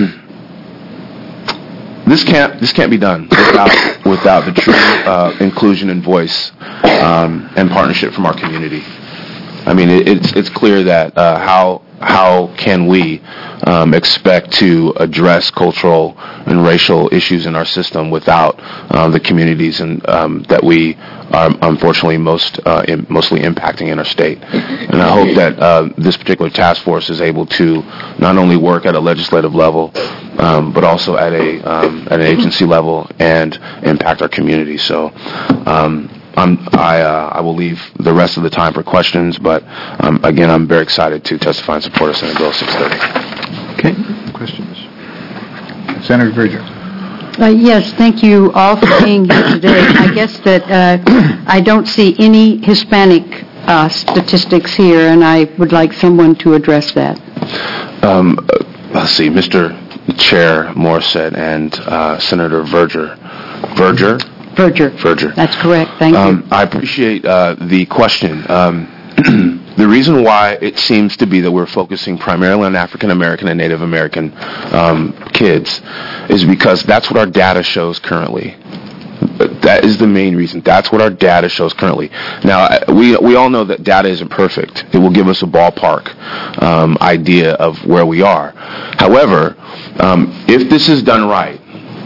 this can't this can't be done without without the true uh, inclusion and voice um, and partnership from our community. I mean, it, it's it's clear that uh, how how can we um, expect to address cultural and racial issues in our system without uh, the communities and um, that we are unfortunately most uh, in, mostly impacting in our state. And I hope that uh, this particular task force is able to not only work at a legislative level, um, but also at a um, at an agency level and impact our community. So. Um, I'm, I, uh, I will leave the rest of the time for questions, but um, again, I'm very excited to testify in support of Senate Bill six thirty. Okay, questions? Senator Verger. Uh, yes, thank you all for being here today. I guess that uh, I don't see any Hispanic uh, statistics here, and I would like someone to address that. Um, let's see, Mister Chair Morissette and uh, Senator Verger. Verger? Verger. Verger. That's correct. Thank um, you. I appreciate uh, the question. Um, the reason why it seems to be that we're focusing primarily on African American and Native American um, kids is because that's what our data shows currently. That is the main reason. That's what our data shows currently. Now, we we all know that data isn't perfect. It will give us a ballpark um, idea of where we are. However, um, if this is done right,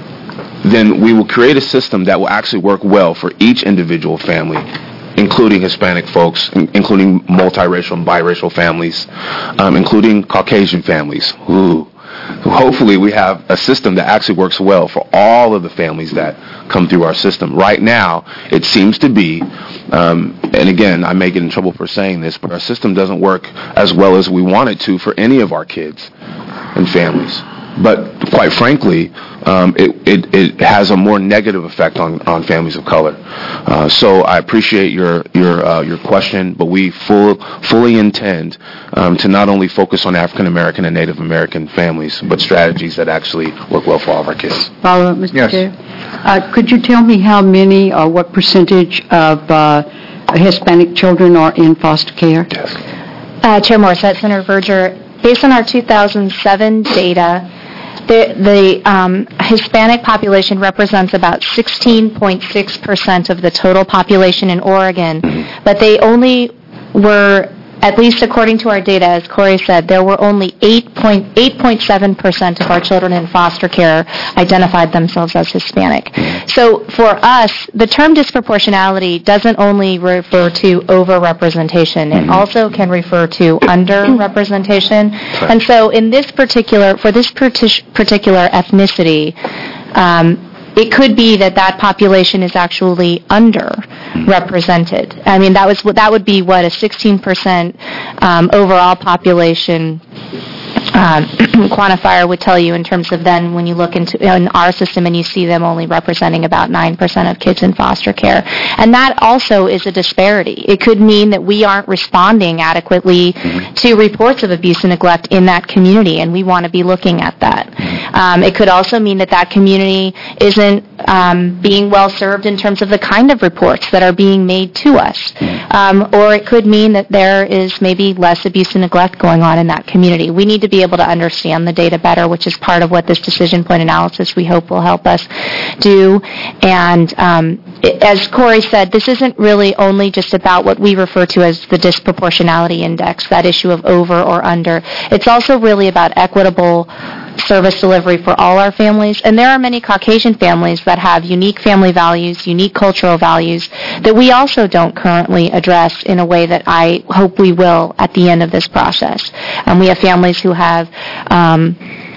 then we will create a system that will actually work well for each individual family, including Hispanic folks, including multiracial and biracial families, um, including Caucasian families. Ooh. Hopefully we have a system that actually works well for all of the families that come through our system. Right now, it seems to be, um, and again, I may get in trouble for saying this, but our system doesn't work as well as we want it to for any of our kids and families. But quite frankly, um, it, it, it has a more negative effect on, on families of color. Uh, so I appreciate your your uh, your question, but we full, fully intend um, to not only focus on African American and Native American families, but strategies that actually work well for all of our kids. Follow up, Mister Yes. Chair. Uh, could you tell me how many or what percentage of uh, Hispanic children are in foster care? Yes. Uh, Chair Morissette, Senator Verger, based on our two thousand seven data, the, the um, Hispanic population represents about sixteen point six percent of the total population in Oregon, but they only were, at least according to our data, as Corey said, there were only eight point seven percent of our children in foster care identified themselves as Hispanic. So for us, the term disproportionality doesn't only refer to over-representation. It also can refer to under-representation. And so in this particular, for this partic- particular ethnicity, um, it could be that that population is actually underrepresented. I mean, that was that would be what a sixteen percent um, overall population um, quantifier would tell you in terms of then when you look into in our system and you see them only representing about nine percent of kids in foster care. And that also is a disparity. It could mean that we aren't responding adequately to reports of abuse and neglect in that community, and we want to be looking at that. Um, it could also mean that that community isn't um, being well served in terms of the kind of reports that are being made to us. Um, or it could mean that there is maybe less abuse and neglect going on in that community. We need to be able to understand the data better, which is part of what this decision point analysis we hope will help us do. And um, it, as Corey said, this isn't really only just about what we refer to as the disproportionality index, that issue of over or under. It's also really about equitable service delivery for all our families. And there are many Caucasian families that have unique family values, unique cultural values that we also don't currently address in a way that I hope we will at the end of this process. And we have families who have um,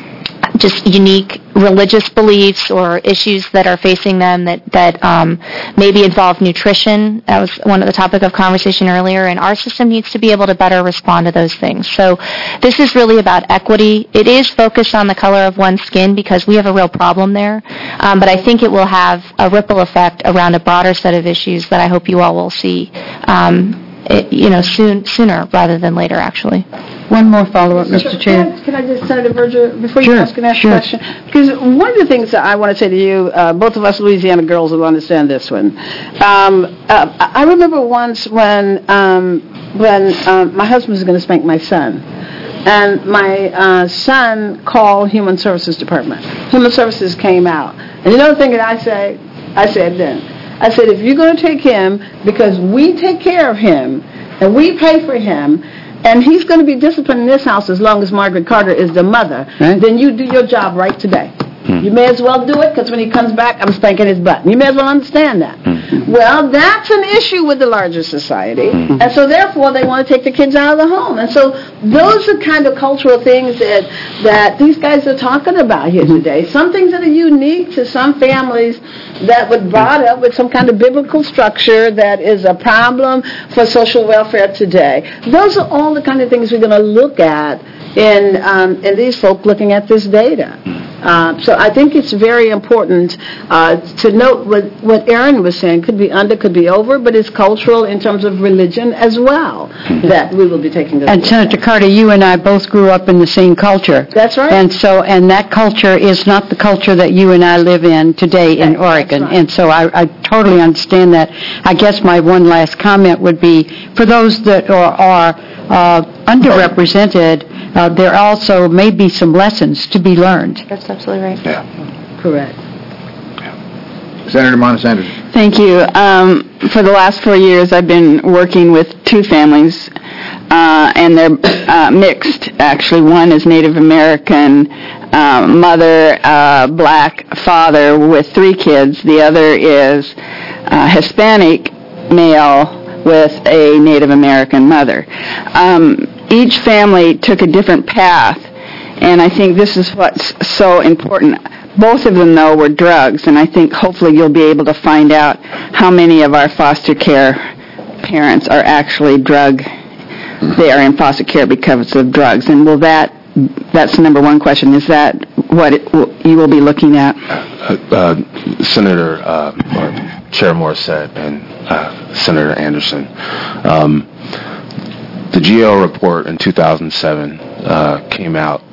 just unique religious beliefs or issues that are facing them that, that um, maybe involve nutrition. That was one of the topic of conversation earlier, and our system needs to be able to better respond to those things. So this is really about equity. It is focused on the color of one's skin because we have a real problem there, um, but I think it will have a ripple effect around a broader set of issues that I hope you all will see um, it, you know, soon, sooner rather than later, actually. One more follow-up, Mister Chair. Can I, can I just, Senator Verger, before Sure, you ask an next sure. question? Because one of the things that I want to say to you, uh, both of us Louisiana girls will understand this one. Um, uh, I remember once when um, when um, my husband was going to spank my son, and my uh, son called Human Services Department. Human Services came out, and you know the thing that I say, I said then, I said, if you're going to take him because we take care of him and we pay for him, and he's going to be disciplined in this house as long as Margaret Carter is the mother, right, then you do your job right today. Hmm. You may as well do it because when he comes back, I'm spanking his butt. You may as well understand that. Hmm. Well, that's an issue with the larger society, hmm. and so therefore they want to take the kids out of the home. And so those are kind of cultural things that that these guys are talking about here today. Some things that are unique to some families that were brought up with some kind of biblical structure that is a problem for social welfare today. Those are all the kind of things we're going to look at in um, in these folk looking at this data. Uh, so I think it's very important uh, to note what, what Aaron was saying. Could be under, could be over, but it's cultural in terms of religion as well that we will be taking this. And Senator Carter, you and I both grew up in the same culture. That's right. And so, and that culture is not the culture that you and I live in today in Oregon. Right. And so I, I totally understand that. I guess my one last comment would be, for those that are, are uh, underrepresented, uh, there also may be some lessons to be learned. That's absolutely right. Yeah. Correct. Senator Montesanders. Thank you. Um, for the last four years, I've been working with two families, uh, and they're uh, mixed, actually. One is Native American uh, mother, uh, black father with three kids. The other is uh, Hispanic male with a Native American mother. Um, each family took a different path, and I think this is what's so important. Both of them, though, were drugs, and I think hopefully you'll be able to find out how many of our foster care parents are actually drug, they are in foster care because of drugs. And will that, that's the number one question, is that what it, you will be looking at? Uh, uh, Senator, uh, or Chair Morissette and uh, Senator Anderson, um, the G A O report in two thousand seven uh, came out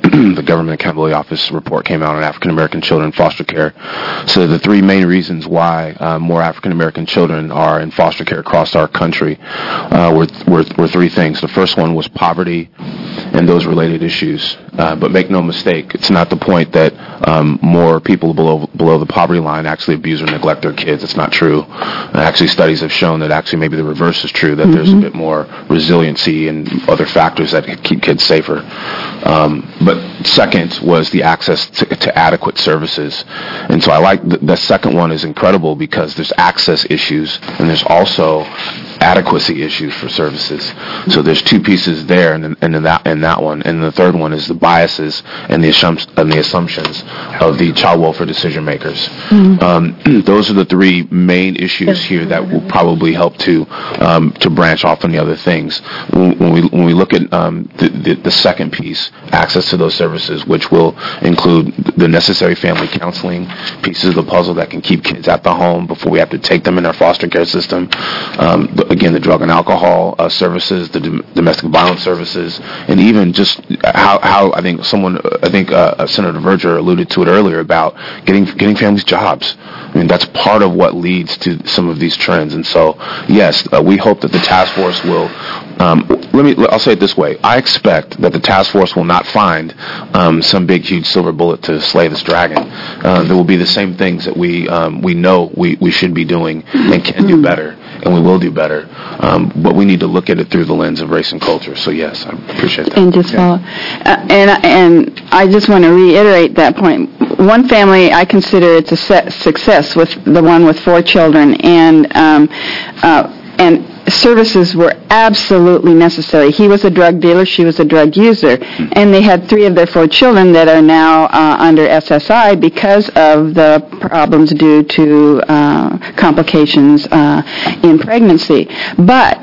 the Government Accountability Office report came out on African American children in foster care. So the three main reasons why uh, more African American children are in foster care across our country uh, were, were were three things. The first one was poverty and those related issues. Uh, but make no mistake, it's not the point that um, more people below below the poverty line actually abuse or neglect their kids. It's not true. Uh, actually, studies have shown that actually maybe the reverse is true, that mm-hmm. there's a bit more resiliency and other factors that keep kids safer. Um, but second was the access to, to adequate services. And so I like the, the second one is incredible because there's access issues and there's also adequacy issues for services. So there's two pieces there, and and in that and that one, and the third one is the biases and the assumptions and the assumptions of the child welfare decision makers. Mm-hmm. Um, those are the three main issues here that will probably help to um, to branch off on the other things. When, when we when we look at um, the, the the second piece, access to those services, which will include the necessary family counseling pieces of the puzzle that can keep kids at the home before we have to take them in our foster care system. Um, the, again, the drug and alcohol uh, services, the dom- domestic violence services, and even just how, how I think someone, I think uh, Senator Verger alluded to it earlier about getting getting families jobs. I mean, that's part of what leads to some of these trends. And so, yes, uh, we hope that the task force will. Um, let me. I'll say it this way: I expect that the task force will not find um, some big, huge silver bullet to slay this dragon. Uh, there will be the same things that we um, we know we, we should be doing and can do better, and we will do better. Um, but we need to look at it through the lens of race and culture. So yes, I appreciate that. And just follow. Uh, and and I just want to reiterate that point. One family, I consider it's a se- success with the one with four children, and um, uh, and. services were absolutely necessary. He was a drug dealer, she was a drug user, and they had three of their four children that are now uh, under S S I because of the problems due to uh, complications uh, in pregnancy. But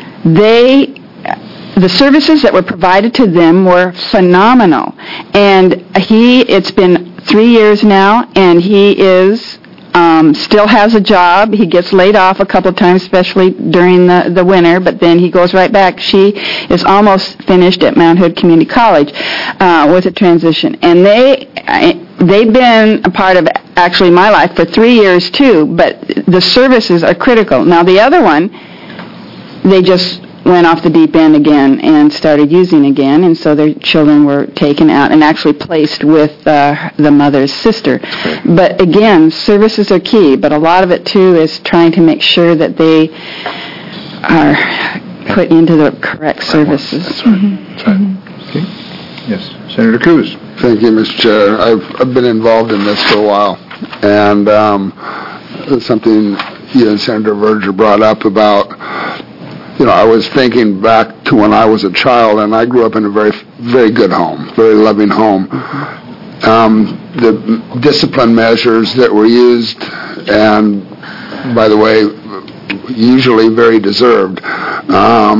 they, the services that were provided to them were phenomenal. And he, it's been three years now, and he is Um, still has a job. He gets laid off a couple of times, especially during the, the winter, but then he goes right back. She is almost finished at Mount Hood Community College uh, with a transition. And they, I, they've been a part of actually my life for three years too, but the services are critical. Now the other one, they just went off the deep end again and started using again, and so their children were taken out and actually placed with uh, the mother's sister. But again, services are key, but a lot of it too is trying to make sure that they are put into the correct services. That's right. That's right. Mm-hmm. Okay. Yes, Senator Cruz. Thank you, Mister Chair. I've, I've been involved in this for a while, and um, something you and Senator Verger brought up about. You know, I was thinking back to when I was a child, and I grew up in a very, very good home, very loving home. Um, the discipline measures that were used, and by the way, usually very deserved, um,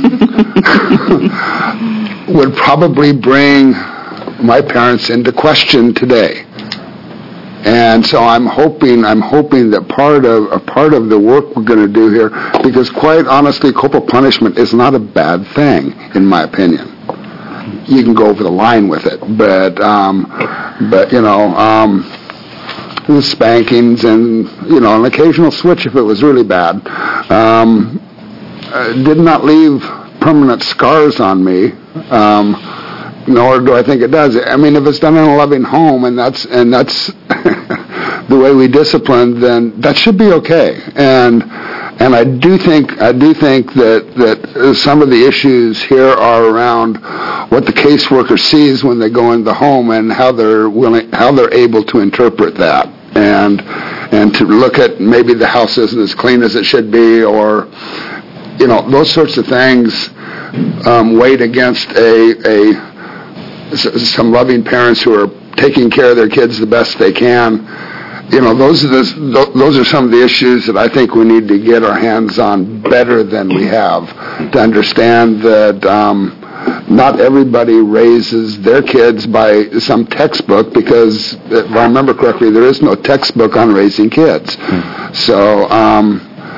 would probably bring my parents into question today. And so I'm hoping, I'm hoping that part of a part of the work we're going to do here, because quite honestly, corporal punishment is not a bad thing, in my opinion. You can go over the line with it, but um, but you know, um, with spankings and you know, an occasional switch if it was really bad, um, uh, did not leave permanent scars on me. Um, Nor do I think it does. I mean, if it's done in a loving home, and that's and that's the way we discipline, then that should be okay. And and I do think I do think that that some of the issues here are around what the caseworker sees when they go in the home and how they're willing, how they're able to interpret that, and and to look at maybe the house isn't as clean as it should be, or you know, those sorts of things um, weighed against a a. some loving parents who are taking care of their kids the best they can. You know, those are the, those are some of the issues that I think we need to get our hands on better than we have, to understand that um, not everybody raises their kids by some textbook, because if I remember correctly, there is no textbook on raising kids. So, um,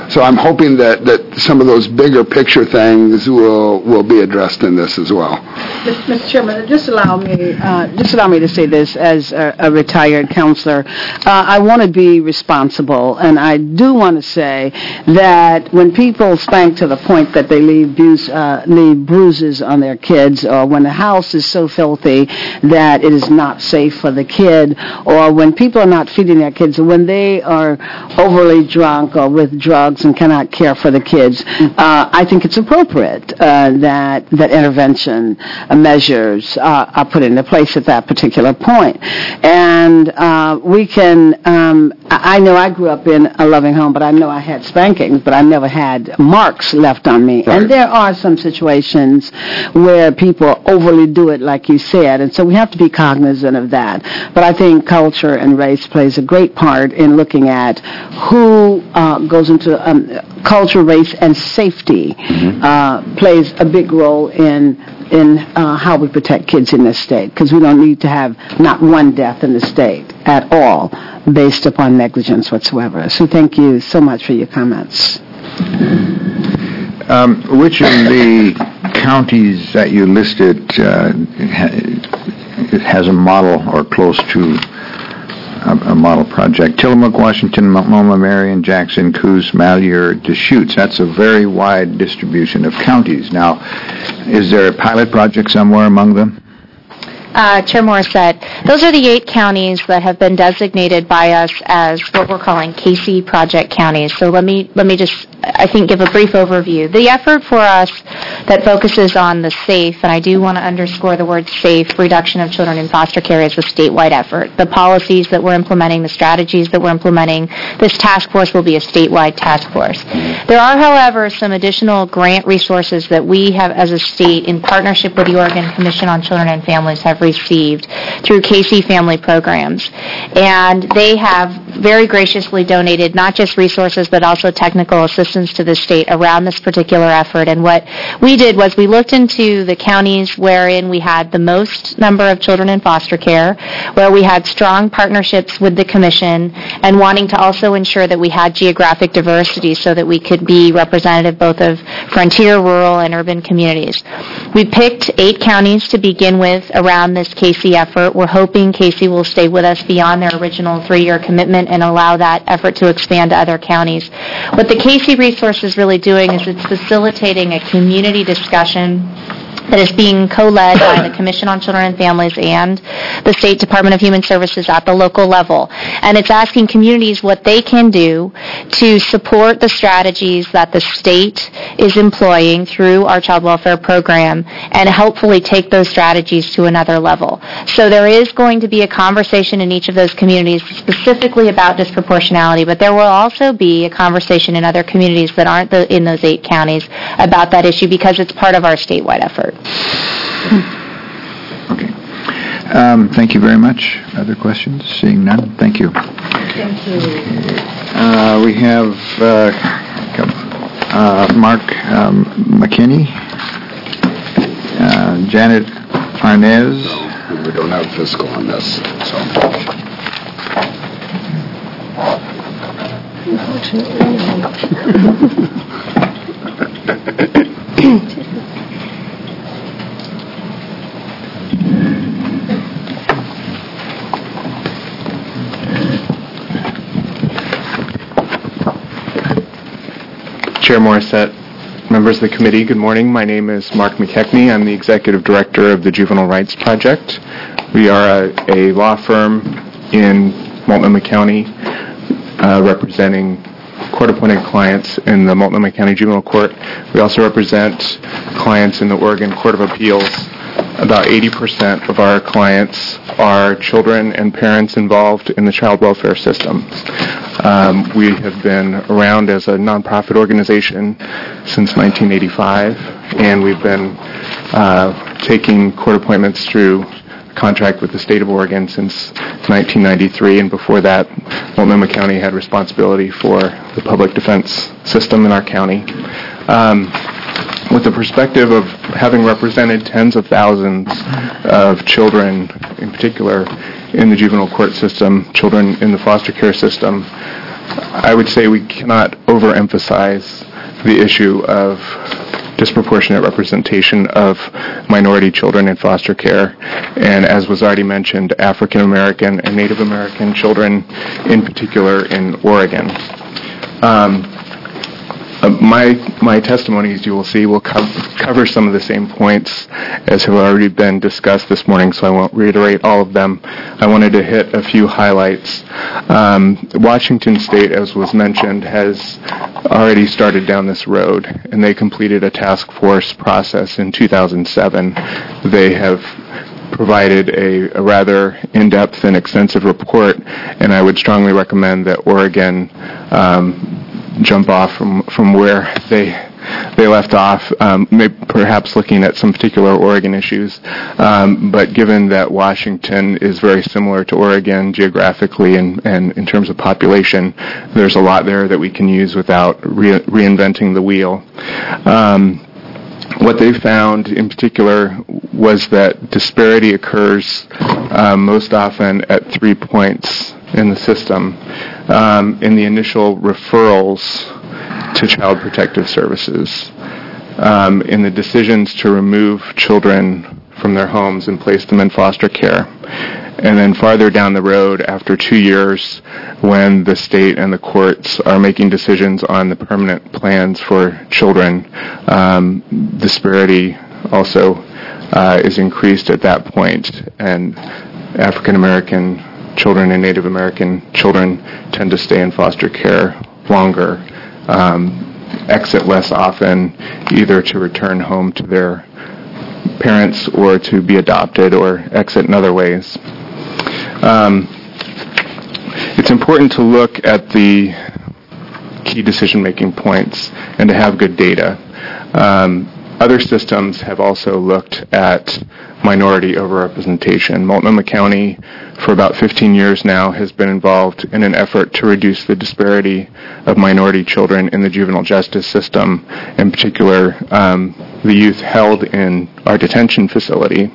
So I'm hoping that, that some of those bigger picture things will, will be addressed in this as well. Mister Chairman, just allow me, uh, just allow me to say this as a, a retired counselor. Uh, I want to be responsible, and I do want to say that when people spank to the point that they leave, buse, uh, leave bruises on their kids, or when the house is so filthy that it is not safe for the kid, or when people are not feeding their kids, or when they are overly drunk or with drugs and cannot care for the kids, uh, I think it's appropriate uh, that that intervention measures uh, are put into place at that particular point. And uh, we can, um, I know I grew up in a loving home, but I know I had spankings, but I never had marks left on me. Right. And there are some situations where people overly do it, like you said, and so we have to be cognizant of that. But I think culture and race plays a great part in looking at who uh, goes into um, culture, race, and safety Mm-hmm. uh, plays a big role in in uh, how we protect kids in this state, because we don't need to have not one death in the state at all based upon negligence whatsoever. So thank you so much for your comments. Um, which of the counties that you listed uh, ha- has a model or close to a, a model project? Tillamook, Washington, Multnomah, Marion, Jackson, Coos, Malheur, Deschutes. That's a very wide distribution of counties. Now, is there a pilot project somewhere among them? Uh, Chair Morissette, those are the eight counties that have been designated by us as what we're calling K C project counties. So let me let me just, I think, give a brief overview. The effort for us that focuses on the safe, and I do want to underscore the word safe, reduction of children in foster care is a statewide effort. The policies that we're implementing, the strategies that we're implementing, this task force will be a statewide task force. There are, however, some additional grant resources that we have as a state in partnership with the Oregon Commission on Children and Families have received through K C Family Programs. And they have very graciously donated not just resources but also technical assistance to the state around this particular effort. And what we did was we looked into the counties wherein we had the most number of children in foster care, where we had strong partnerships with the Commission, and wanting to also ensure that we had geographic diversity so that we could be representative both of frontier, rural, and urban communities. We picked eight counties to begin with around this K C effort. We're hoping K C will stay with us beyond their original three-year commitment and allow that effort to expand to other counties. What the K C resource is really doing is it's facilitating a community discussion that is being co-led by the Commission on Children and Families and the State Department of Human Services at the local level. And it's asking communities what they can do to support the strategies that the state is employing through our child welfare program and hopefully take those strategies to another level. So there is going to be a conversation in each of those communities specifically about disproportionality, but there will also be a conversation in other communities that aren't the, in those eight counties about that issue, because it's part of our statewide effort. Okay. Um, thank you very much. Other questions? Seeing none, thank you. Thank you. Uh, we have uh, uh, Mark um, McKinney, uh, Janet Arnez. We don't have fiscal on this, so. Chair Morissette, members of the committee, good morning. My name is Mark McKechnie. I'm the Executive Director of the Juvenile Rights Project. We are a, a law firm in Multnomah County uh, representing court-appointed clients in the Multnomah County Juvenile Court. We also represent clients in the Oregon Court of Appeals. About eighty percent of our clients are children and parents involved in the child welfare system. Um, we have been around as a nonprofit organization since nineteen eighty-five, and we've been uh, taking court appointments through a contract with the state of Oregon since nineteen ninety-three, and before that, Multnomah County had responsibility for the public defense system in our county. Um, with the perspective of having represented tens of thousands of children, in particular in the juvenile court system, children in the foster care system, I would say we cannot overemphasize the issue of disproportionate representation of minority children in foster care, and as was already mentioned, African American and Native American children in particular in Oregon. Um, uh, my my testimony, as you will see, will co- cover some of the same points as have already been discussed this morning, so I won't reiterate all of them. I wanted to hit a few highlights. Um, Washington State, as was mentioned, has already started down this road, and they completed a task force process in two thousand seven. They have provided a, a rather in-depth and extensive report, and I would strongly recommend that Oregon um, jump off from, from where they they left off, um, maybe perhaps looking at some particular Oregon issues. Um, but given that Washington is very similar to Oregon geographically and, and in terms of population, there's a lot there that we can use without re- reinventing the wheel. Um, What they found in particular was that disparity occurs uh, most often at three points in the system. Um, in the initial referrals to Child Protective Services, um, in the decisions to remove children from their homes and place them in foster care, and then farther down the road after two years when the state and the courts are making decisions on the permanent plans for children, um, disparity also uh, is increased at that point, and African American children and Native American children tend to stay in foster care longer, um, exit less often, either to return home to their parents or to be adopted or exit in other ways. Um, it's important to look at the key decision-making points and to have good data. Um, other systems have also looked at minority overrepresentation. Multnomah County, for about fifteen years now, has been involved in an effort to reduce the disparity of minority children in the juvenile justice system, in particular um, the youth held in our detention facility.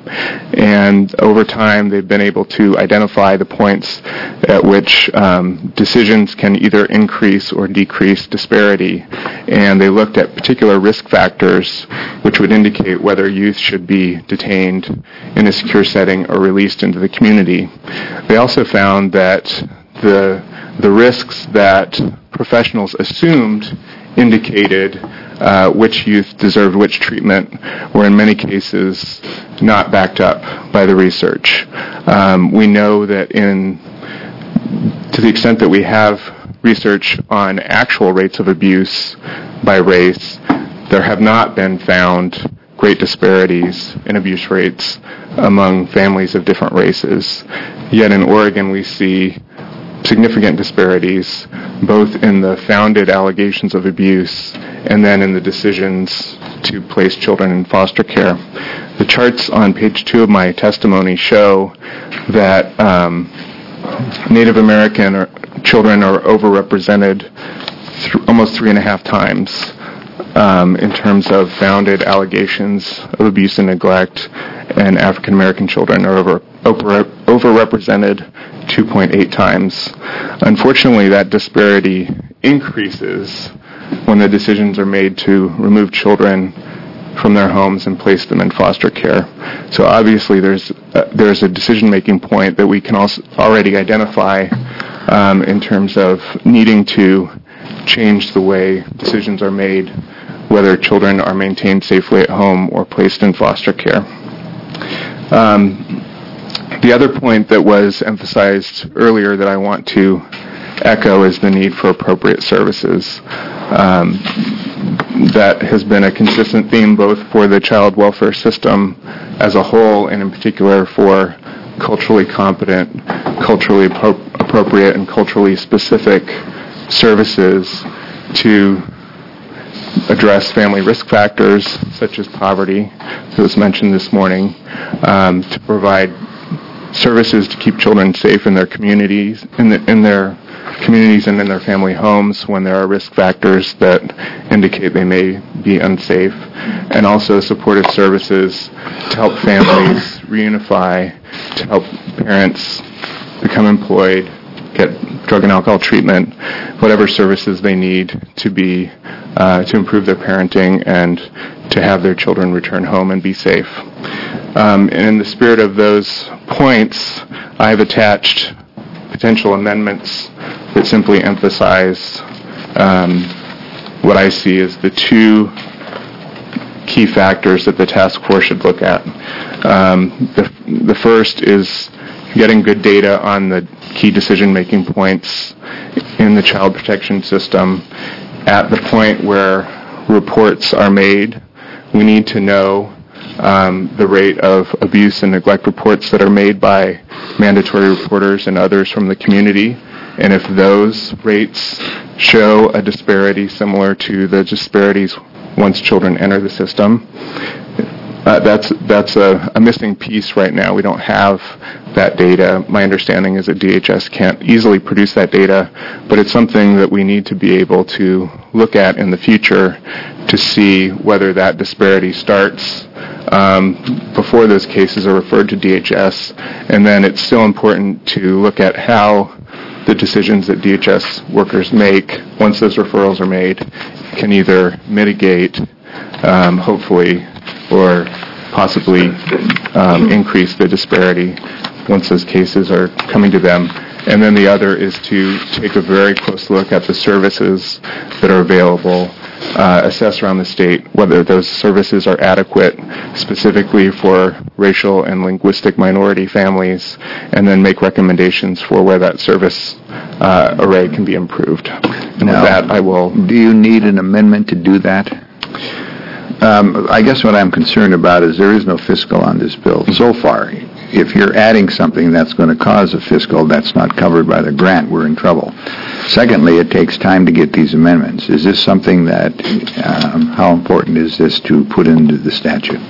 And over time, they've been able to identify the points at which um, decisions can either increase or decrease disparity. And they looked at particular risk factors which would indicate whether youth should be detained in a secure setting or released into the community. They also found that the the risks that professionals assumed indicated uh, which youth deserved which treatment were in many cases not backed up by the research. Um, we know that in, to the extent that we have research on actual rates of abuse by race, there have not been found great disparities in abuse rates among families of different races. Yet in Oregon we see significant disparities both in the founded allegations of abuse and then in the decisions to place children in foster care. The charts on page two of my testimony show that um, Native American or children are overrepresented th- almost three and a half times um, in terms of founded allegations of abuse and neglect, and African American children are over, over overrepresented two point eight times. Unfortunately, that disparity increases when the decisions are made to remove children from their homes and place them in foster care. So obviously there's uh, there's a decision-making point that we can also already identify um, in terms of needing to change the way decisions are made, whether children are maintained safely at home or placed in foster care. Um, the other point that was emphasized earlier that I want to echo is the need for appropriate services. Um, that has been a consistent theme both for the child welfare system as a whole and in particular for culturally competent, culturally appro- appropriate, and culturally specific services to address family risk factors such as poverty, as was mentioned this morning, um, to provide services to keep children safe in their communities, in, the, in their communities and in their family homes when there are risk factors that indicate they may be unsafe, and also supportive services to help families reunify, to help parents become employed, get drug and alcohol treatment, whatever services they need to be uh, to improve their parenting and to have their children return home and be safe. Um, and in the spirit of those points, I've attached potential amendments that simply emphasize um, what I see as the two key factors that the task force should look at. Um, the, the first is getting good data on the key decision-making points in the child protection system. At the point where reports are made, we need to know um, the rate of abuse and neglect reports that are made by mandatory reporters and others from the community. And if those rates show a disparity similar to the disparities once children enter the system, Uh, that's that's a, a missing piece right now. We don't have that data. My understanding is that D H S can't easily produce that data, but it's something that we need to be able to look at in the future to see whether that disparity starts um, before those cases are referred to D H S. And then it's still important to look at how the decisions that D H S workers make once those referrals are made can either mitigate, um, hopefully, or possibly um, increase the disparity once those cases are coming to them. And then the other is to take a very close look at the services that are available, uh, assess around the state whether those services are adequate specifically for racial and linguistic minority families, and then make recommendations for where that service uh, array can be improved. And now, with that, I will... Do you need an amendment to do that? Um, I guess what I'm concerned about is there is no fiscal on this bill so far. If you're adding something that's going to cause a fiscal that's not covered by the grant, we're in trouble. Secondly, it takes time to get these amendments. Is this something that, um, how important is this to put into the statute?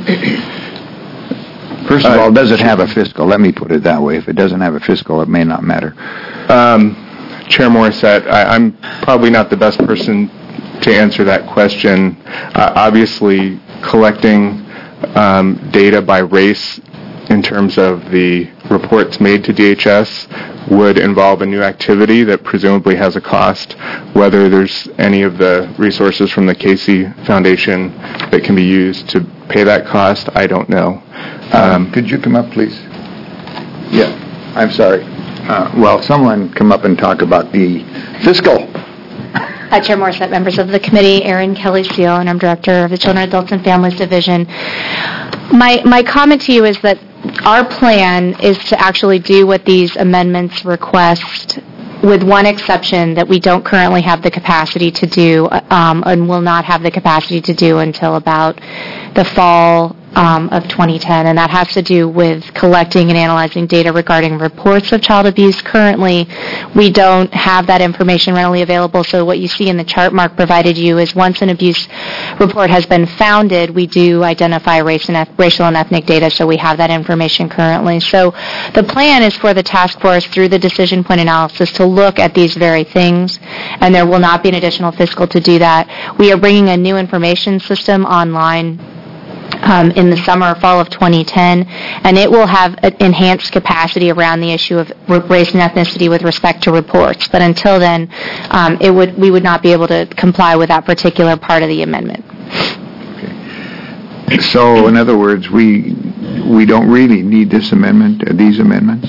First of all, does it have a fiscal? Let me put it that way. If it doesn't have a fiscal, it may not matter. Um, Chair Morissette, I, I'm probably not the best person to answer that question. Uh, obviously, collecting um, data by race in terms of the reports made to D H S would involve a new activity that presumably has a cost. Whether there's any of the resources from the Casey Foundation that can be used to pay that cost, I don't know. Um, Could you come up, please? Yeah, I'm sorry. Uh, well, someone come up and talk about the fiscal. Uh, Chair Morissette, members of the committee, Erin Kelly Seal, and I'm Director of the Children, Adults, and Families Division. My my comment to you is that our plan is to actually do what these amendments request, with one exception that we don't currently have the capacity to do um, and will not have the capacity to do until about the fall um, of twenty ten, and that has to do with collecting and analyzing data regarding reports of child abuse. Currently, we don't have that information readily available, so what you see in the chart Mark provided you is once an abuse report has been founded, we do identify race and eth- racial and ethnic data, so we have that information currently. So the plan is for the task force, through the decision point analysis, to look at these very things, and there will not be an additional fiscal to do that. We are bringing a new information system online Um, in the summer or fall of twenty ten, and it will have an enhanced capacity around the issue of race and ethnicity with respect to reports. But until then, um, it would we would not be able to comply with that particular part of the amendment. Okay. So, in other words, we we don't really need this amendment, uh, these amendments?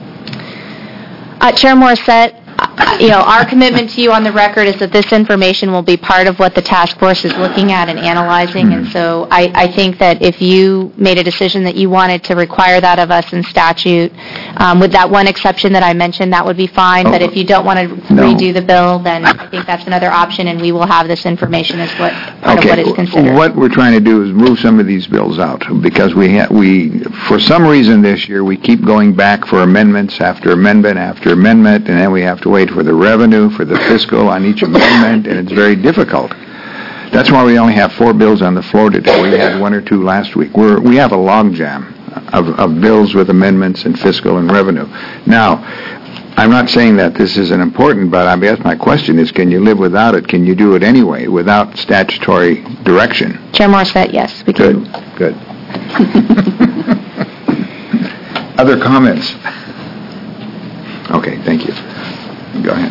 Uh, Chair Morissette, you know, our commitment to you on the record is that this information will be part of what the task force is looking at and analyzing, and so I, I think that if you made a decision that you wanted to require that of us in statute, um, with that one exception that I mentioned, that would be fine, oh, but if you don't want to no. redo the bill, then I think that's another option, and we will have this information as what part okay. of what is considered. What we're trying to do is move some of these bills out, because we, ha- we, for some reason this year, we keep going back for amendments after amendment after amendment, and then we have to wait for the revenue, for the fiscal on each amendment, and it's very difficult. That's why we only have four bills on the floor today. We had one or two last week. We're, we have a logjam of, of bills with amendments and fiscal and revenue. Now, I'm not saying that this isn't important, but I guess my question is, can you live without it? Can you do it anyway, without statutory direction? Chair Morissette, yes, we can. Good, good. Other comments? Okay, thank you. Go ahead.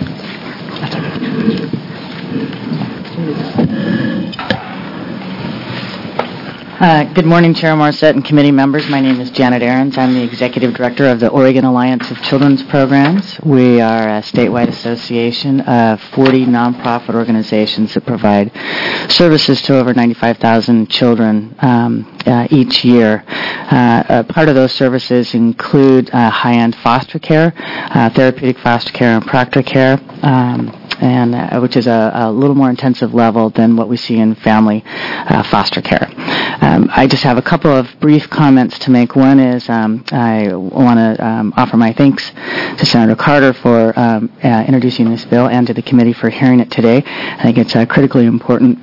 Uh, Good morning, Chair Morissette and committee members. My name is Janet Ahrens. I'm the Executive Director of the Oregon Alliance of Children's Programs. We are a statewide association of forty nonprofit organizations that provide services to over ninety-five thousand children um, uh, each year. Uh, a part of those services include uh, high-end foster care, uh, therapeutic foster care, and proctor care. Um, and uh, which is a, a little more intensive level than what we see in family uh, foster care. Um, I just have a couple of brief comments to make. One is um, I want to um, offer my thanks to Senator Carter for um, uh, introducing this bill and to the committee for hearing it today. I think it's a critically important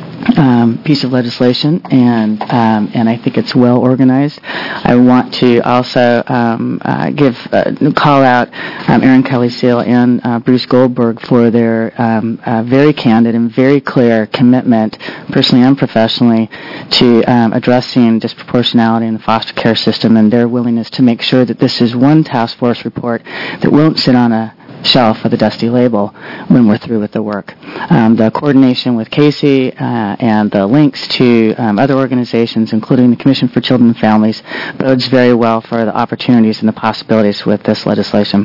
Um, piece of legislation, and um, and I think it's well organized. I want to also um, uh, give uh, call out um, Erin Kelly Seal and uh, Bruce Goldberg for their um, uh, very candid and very clear commitment, personally and professionally, to um, addressing disproportionality in the foster care system, and their willingness to make sure that this is one task force report that won't sit on a shelf with a dusty label when we're through with the work. Um, the coordination with Casey uh, and the links to um, other organizations, including the Commission for Children and Families, bodes very well for the opportunities and the possibilities with this legislation.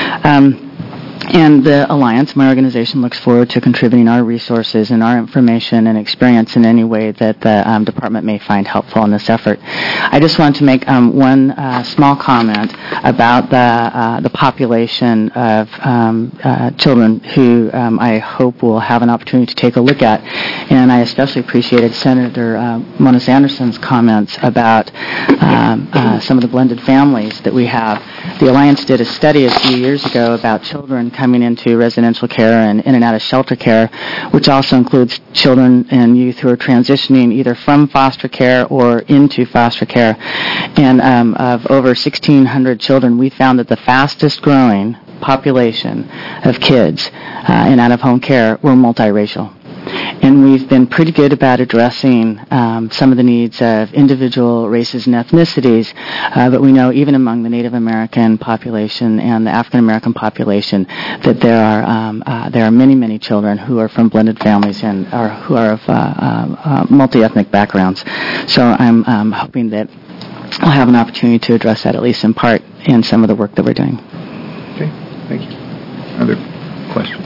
Um, And the Alliance, my organization, looks forward to contributing our resources and our information and experience in any way that the um, department may find helpful in this effort. I just want to make um, one uh, small comment about the uh, the population of um, uh, children who um, I hope will have an opportunity to take a look at. And I especially appreciated Senator uh, Mona Sanderson's comments about um, uh, some of the blended families that we have. The Alliance did a study a few years ago about children coming into residential care and in and out of shelter care, which also includes children and youth who are transitioning either from foster care or into foster care. And um, of over sixteen hundred children, we found that the fastest growing population of kids uh, in out-of-home care were multiracial. And we've been pretty good about addressing um, some of the needs of individual races and ethnicities, uh, but we know even among the Native American population and the African American population that there are um, uh, there are many, many children who are from blended families and are who are of uh, uh, multi-ethnic backgrounds. So I'm um, hoping that I'll have an opportunity to address that, at least in part, in some of the work that we're doing. Okay, thank you. Other questions?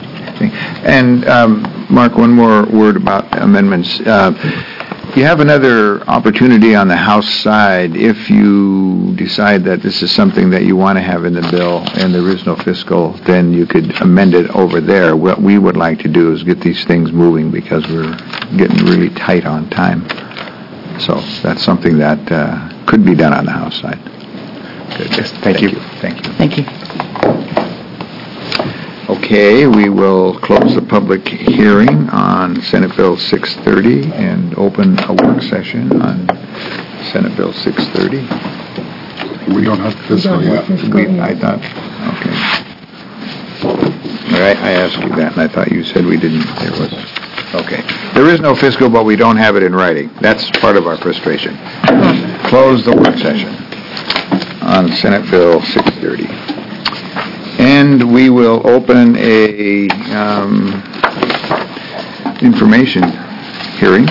And um, Mark, one more word about amendments. Uh, you have another opportunity on the House side if you decide that this is something that you want to have in the bill and there is no fiscal, then you could amend it over there. What we would like to do is get these things moving because we're getting really tight on time. So that's something that uh, could be done on the House side. Good. Yes, thank, thank you. you. Thank you. Thank you. Okay, we will close the public hearing on Senate Bill six thirty and open a work session on Senate Bill six thirty. We don't have fiscal yet. We, I thought, okay. All right, I asked you that, and I thought you said we didn't. There was, okay. There is no fiscal, but we don't have it in writing. That's part of our frustration. Close the work session on Senate Bill six thirty. And we will open a um, information hearing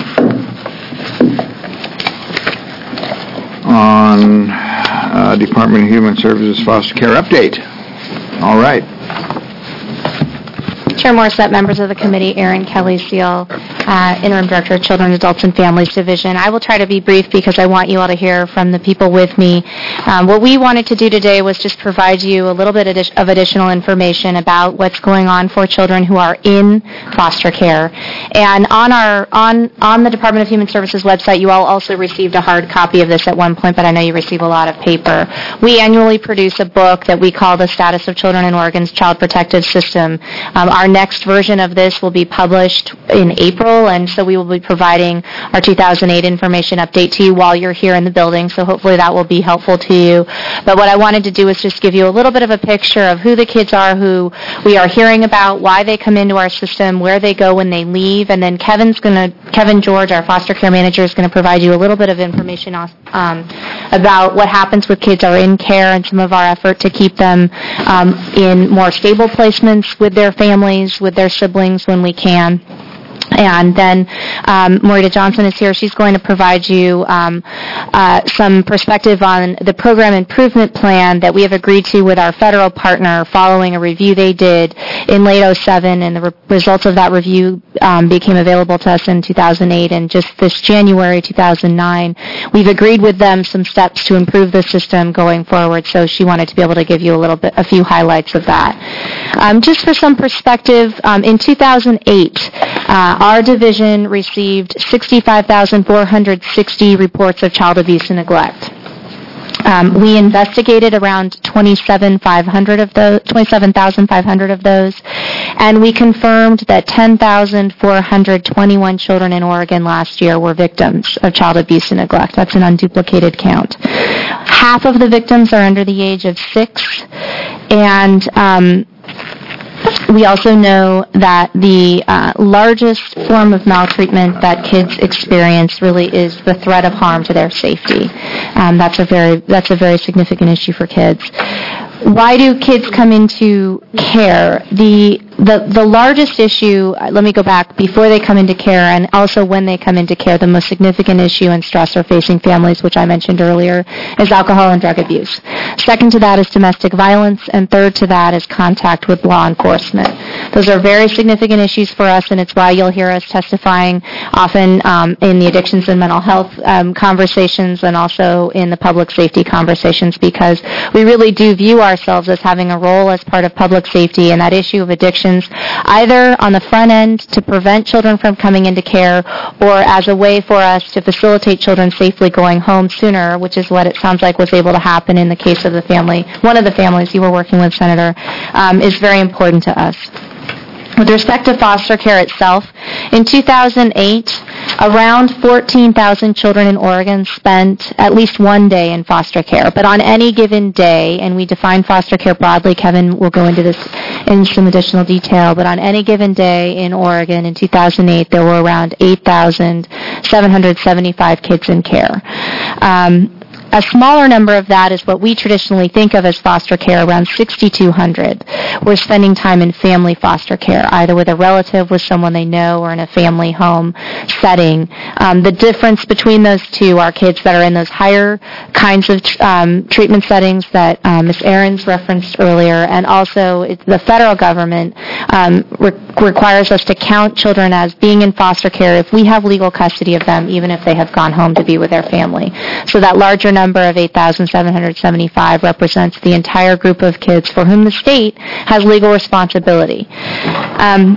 on uh, Department of Human Services foster care update. All right. Chair Morissette, members of the committee, Erin Kelly Seal, uh, Interim Director of Children, Adults, and Families Division. I will try to be brief because I want you all to hear from the people with me. Um, what we wanted to do today was just provide you a little bit adi- of additional information about what's going on for children who are in foster care. And on our on on the Department of Human Services website, you all also received a hard copy of this at one point, but I know you receive a lot of paper. We annually produce a book that we call The Status of Children in Oregon's Child Protective System. Um, our next version of this will be published in April, and so we will be providing our two thousand eight information update to you while you're here in the building, so hopefully that will be helpful to you. But what I wanted to do is just give you a little bit of a picture of who the kids are who we are hearing about, why they come into our system, where they go when they leave, and then Kevin's going to, Kevin George, our foster care manager, is going to provide you a little bit of information um, about what happens with kids who are in care and some of our effort to keep them um, in more stable placements with their families, with their siblings when we can. And then um, Morita Johnson is here. She's going to provide you um, uh, some perspective on the program improvement plan that we have agreed to with our federal partner following a review they did in late oh seven, and the re- results of that review um, became available to us in two thousand eight. And just this January two thousand nine, we've agreed with them some steps to improve the system going forward. So she wanted to be able to give you a little bit, a few highlights of that. Um, just for some perspective, um, in two thousand eight, uh, our division received sixty-five thousand four hundred sixty reports of child abuse and neglect. Um, we investigated around twenty-seven thousand five hundred of those, twenty-seven thousand five hundred of those, and we confirmed that ten thousand four hundred twenty-one children in Oregon last year were victims of child abuse and neglect. That's an unduplicated count. Half of the victims are under the age of six, and um, we also know that the uh, largest form of maltreatment that kids experience really is the threat of harm to their safety. Um, that's a very that's a very significant issue for kids. Why do kids come into care? The the the largest issue, let me go back, before they come into care and also when they come into care, the most significant issue and stressor facing families, which I mentioned earlier, is alcohol and drug abuse. Second to that is domestic violence, and third to that is contact with law enforcement. Those are very significant issues for us, and it's why you'll hear us testifying often um, in the addictions and mental health um, conversations and also in the public safety conversations, because we really do view ourselves as having a role as part of public safety, and that issue of addictions either on the front end to prevent children from coming into care or as a way for us to facilitate children safely going home sooner, which is what it sounds like was able to happen in the case of the family, one of the families you were working with, Senator, um, is very important to us. With respect to foster care itself, in two thousand eight, around fourteen thousand children in Oregon spent at least one day in foster care. But on any given day, and we define foster care broadly, Kevin will go into this in some additional detail, but on any given day in Oregon in two thousand eight, there were around eight thousand seven hundred seventy-five kids in care. Um, A smaller number of that is what we traditionally think of as foster care, around sixty-two hundred. We're spending time in family foster care, either with a relative, with someone they know, or in a family home setting. Um, the difference between those two are kids that are in those higher kinds of um, treatment settings that uh, Miz Ahrens referenced earlier, and also it's the federal government um, re- requires us to count children as being in foster care if we have legal custody of them, even if they have gone home to be with their family. So that larger number number of eight thousand seven hundred seventy-five represents the entire group of kids for whom the state has legal responsibility. Um,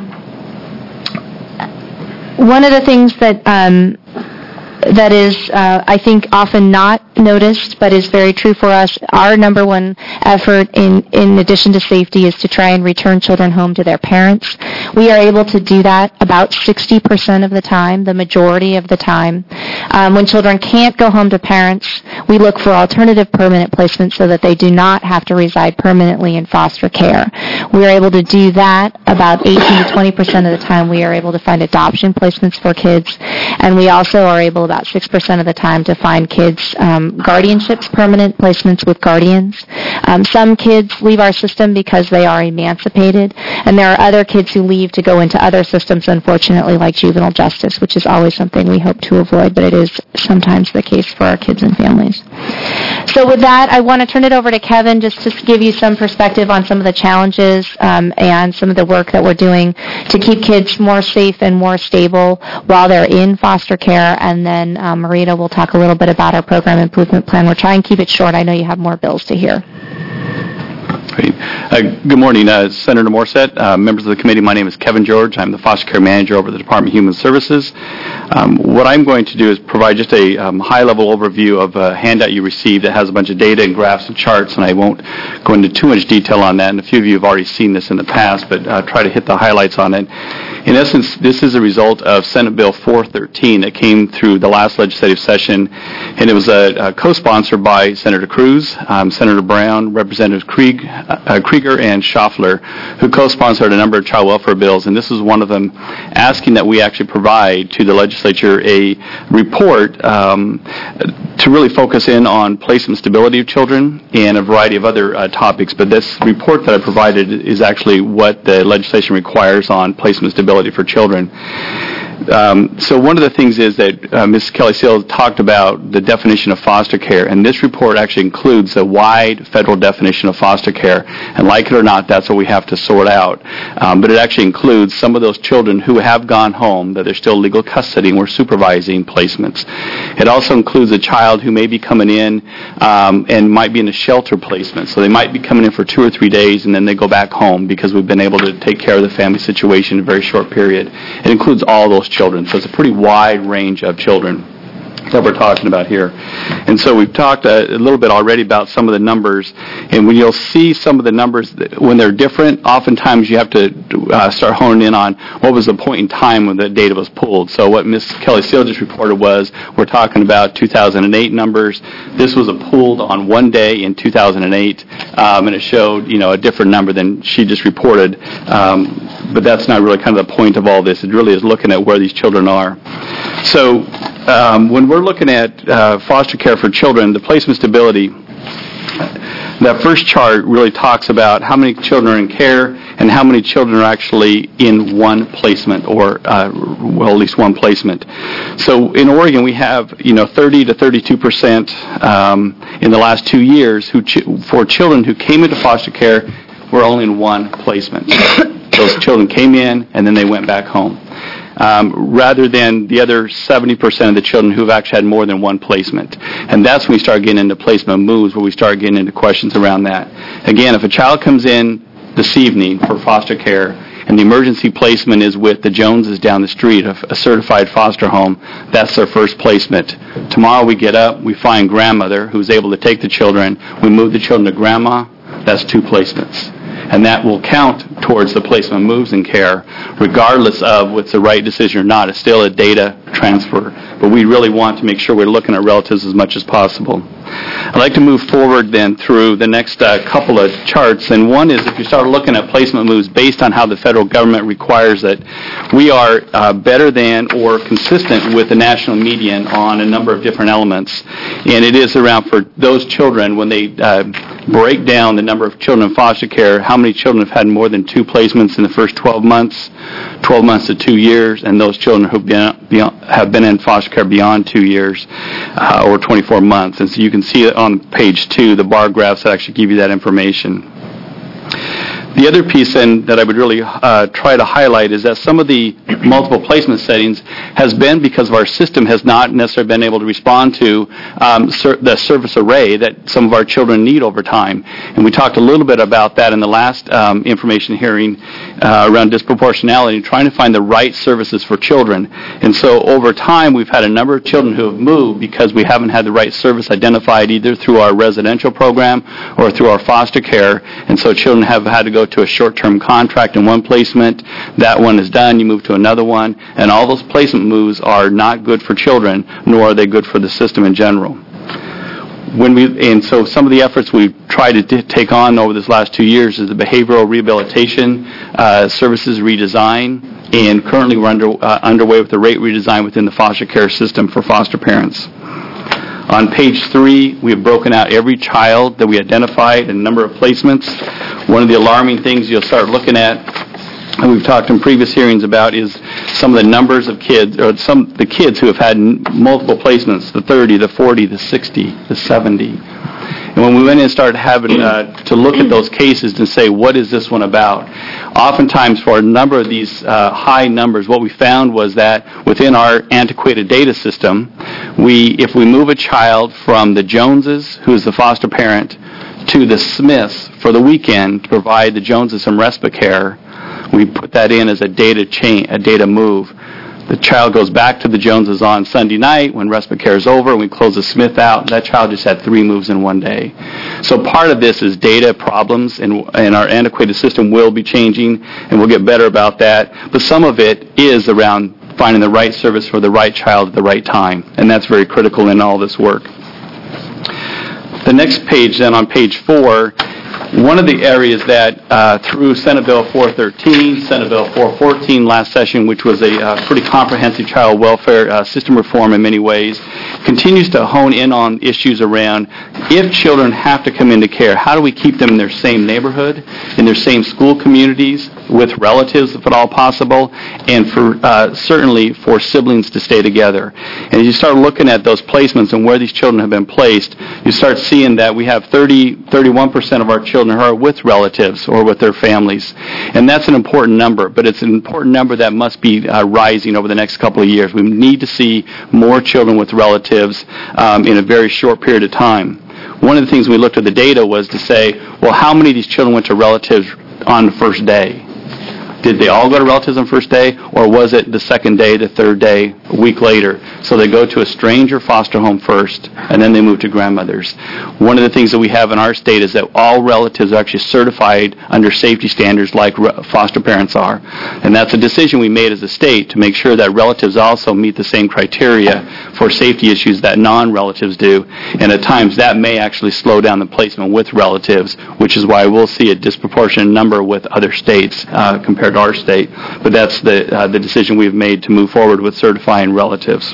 one of the things that um, that is, uh, I think, often not noticed, but is very true for us, our number one effort in, in addition to safety is to try and return children home to their parents. We are able to do that about sixty percent of the time, the majority of the time. Um, when children can't go home to parents, we look for alternative permanent placements so that they do not have to reside permanently in foster care. We are able to do that about eighteen to twenty percent of the time. We are able to find adoption placements for kids, and we also are able about six percent of the time to find kids um, guardianships, permanent placements with guardians. Um, some kids leave our system because they are emancipated, and there are other kids who leave to go into other systems, unfortunately, like juvenile justice, which is always something we hope to avoid, but it is sometimes the case for our kids and families. So with that, I want to turn it over to Kevin just to give you some perspective on some of the challenges um, and some of the work that we're doing to keep kids more safe and more stable while they're in foster care, and then um, Morita will talk a little bit about our program improvement plan. We'll try and keep it short. I know you have more bills to hear. Great. Uh, good morning, uh, Senator Morset, uh, members of the committee. My name is Kevin George. I'm the foster care manager over the Department of Human Services. Um, what I'm going to do is provide just a um, high-level overview of a handout you received that has a bunch of data and graphs and charts, and I won't go into too much detail on that. And a few of you have already seen this in the past, but uh, try to hit the highlights on it. In essence, this is a result of Senate Bill four thirteen that came through the last legislative session, and it was a, a co-sponsored by Senator Cruz, um, Senator Brown, Representative Krieg, uh, Krieger, and Schaffler, who co-sponsored a number of child welfare bills, and this is one of them, asking that we actually provide to the legislature a report um, to really focus in on placement stability of children and a variety of other uh, topics. But this report that I provided is actually what the legislation requires on placement stability for children. Um, so one of the things is that uh, Miz Kelly Seal talked about the definition of foster care, and this report actually includes a wide federal definition of foster care, and like it or not, that's what we have to sort out. Um, but it actually includes some of those children who have gone home, that they're still legal custody, and we're supervising placements. It also includes a child who may be coming in um, and might be in a shelter placement, so they might be coming in for two or three days, and then they go back home because we've been able to take care of the family situation in a very short period. It includes all those children, so it's a pretty wide range of children that we're talking about here. And so we've talked a, a little bit already about some of the numbers, and when you'll see some of the numbers, that, when they're different, oftentimes you have to uh, start honing in on what was the point in time when the data was pulled. So what Miz Kelly Seal just reported was, we're talking about two thousand eight numbers. This was a pulled on one day in two thousand eight, um, and it showed, you know, a different number than she just reported. Um, but that's not really kind of the point of all this. It really is looking at where these children are. So um, when we're looking at uh, foster care for children, the placement stability, that first chart really talks about how many children are in care and how many children are actually in one placement, or uh, well, at least one placement. So in Oregon, we have, you know, thirty to thirty-two percent um, in the last two years who ch- for children who came into foster care were only in one placement. Those children came in and then they went back home. Um, rather than the other seventy percent of the children who've actually had more than one placement. And that's when we start getting into placement moves, where we start getting into questions around that. Again, if a child comes in this evening for foster care and the emergency placement is with the Joneses down the street, a, a certified foster home, that's their first placement. Tomorrow we get up, we find grandmother who's able to take the children, we move the children to grandma, that's two placements. And that will count towards the placement moves in care, regardless of what's the right decision or not. It's still a data transfer. But we really want to make sure we're looking at relatives as much as possible. I'd like to move forward then through the next uh, couple of charts. And one is, if you start looking at placement moves based on how the federal government requires it, we are uh, better than or consistent with the national median on a number of different elements. And it is around, for those children, when they uh, break down the number of children in foster care, how many children have had more than two placements in the first twelve months, twelve months to two years, and those children who have been in foster care beyond two years uh, or twenty-four months. And so you can see it on page two, the bar graphs that actually give you that information. The other piece then that I would really uh, try to highlight is that some of the multiple placement settings has been because of our system has not necessarily been able to respond to um, ser- the service array that some of our children need over time. And we talked a little bit about that in the last um, information hearing uh, around disproportionality, trying to find the right services for children. And so over time, we've had a number of children who have moved because we haven't had the right service identified either through our residential program or through our foster care. And so children have had to go to a short-term contract in one placement. That one is done, you move to another one, and all those placement moves are not good for children, nor are they good for the system in general. When we, and so some of the efforts we've tried to t- take on over this last two years is the behavioral rehabilitation uh, services redesign, and currently we're under, uh, underway with the rate redesign within the foster care system for foster parents. On page three, we have broken out every child that we identified and a number of placements. One of the alarming things you'll start looking at, and we've talked in previous hearings about, is some of the numbers of kids, or some the kids who have had n- multiple placements, the thirty, the forty, the sixty, the seventy. And when we went in and started having uh, to look at those cases to say, what is this one about? Oftentimes, for a number of these uh, high numbers, what we found was that within our antiquated data system, we, if we move a child from the Joneses, who is the foster parent, to the Smiths for the weekend to provide the Joneses some respite care. We put that in as a data chain, a data move. The child goes back to the Joneses on Sunday night when respite care is over, and we close the Smith out. That child just had three moves in one day. So part of this is data problems, and, and our antiquated system will be changing, and we'll get better about that. But some of it is around finding the right service for the right child at the right time, and that's very critical in all this work. The next page, then, on page four, one of the areas that uh, through Senate Bill four thirteen, Senate Bill four fourteen last session, which was a uh, pretty comprehensive child welfare uh, system reform in many ways, continues to hone in on issues around if children have to come into care, how do we keep them in their same neighborhood, in their same school communities, with relatives if at all possible, and for uh, certainly for siblings to stay together. And as you start looking at those placements and where these children have been placed, you start seeing that we have thirty, thirty-one percent of our children who are with relatives or with their families. And that's an important number, but it's an important number that must be uh, rising over the next couple of years. We need to see more children with relatives um, in a very short period of time. One of the things we looked at the data was to say, well, how many of these children went to relatives on the first day? Did they all go to relatives on the first day, or was it the second day, the third day, a week later? So they go to a stranger foster home first, and then they move to grandmother's. One of the things that we have in our state is that all relatives are actually certified under safety standards like foster parents are. And that's a decision we made as a state to make sure that relatives also meet the same criteria for safety issues that non-relatives do. And at times that may actually slow down the placement with relatives, which is why we'll see a disproportionate number with other states uh, compared to our state. But that's the uh, the decision we've made to move forward with certifying relatives.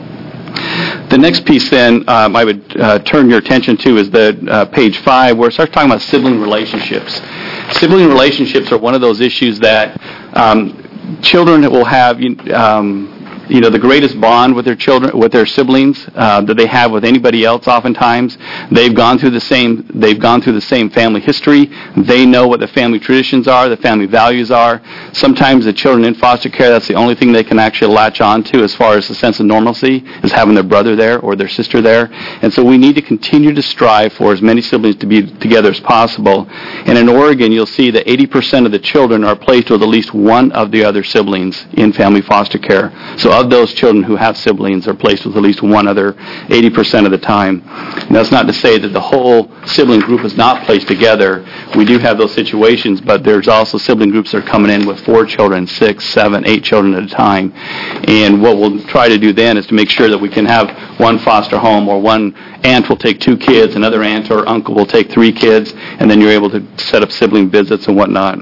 The next piece then um, I would uh, turn your attention to is the uh, page five, where it starts talking about sibling relationships. Sibling relationships are one of those issues that um, children will have um, you know, the greatest bond with their children, with their siblings uh, that they have with anybody else. Oftentimes, they've gone through the same. They've gone through the same family history. They know what the family traditions are, the family values are. Sometimes the children in foster care, that's the only thing they can actually latch on to as far as the sense of normalcy, is having their brother there or their sister there. And so we need to continue to strive for as many siblings to be together as possible. And in Oregon, you'll see that eighty percent of the children are placed with at least one of the other siblings in family foster care. So of those children who have siblings are placed with at least one other eighty percent of the time. And that's not to say that the whole sibling group is not placed together. We do have those situations, but there's also sibling groups that are coming in with four children, six, seven, eight children at a time. And what we'll try to do then is to make sure that we can have one foster home, or one aunt will take two kids, another aunt or uncle will take three kids, and then you're able to set up sibling visits and whatnot.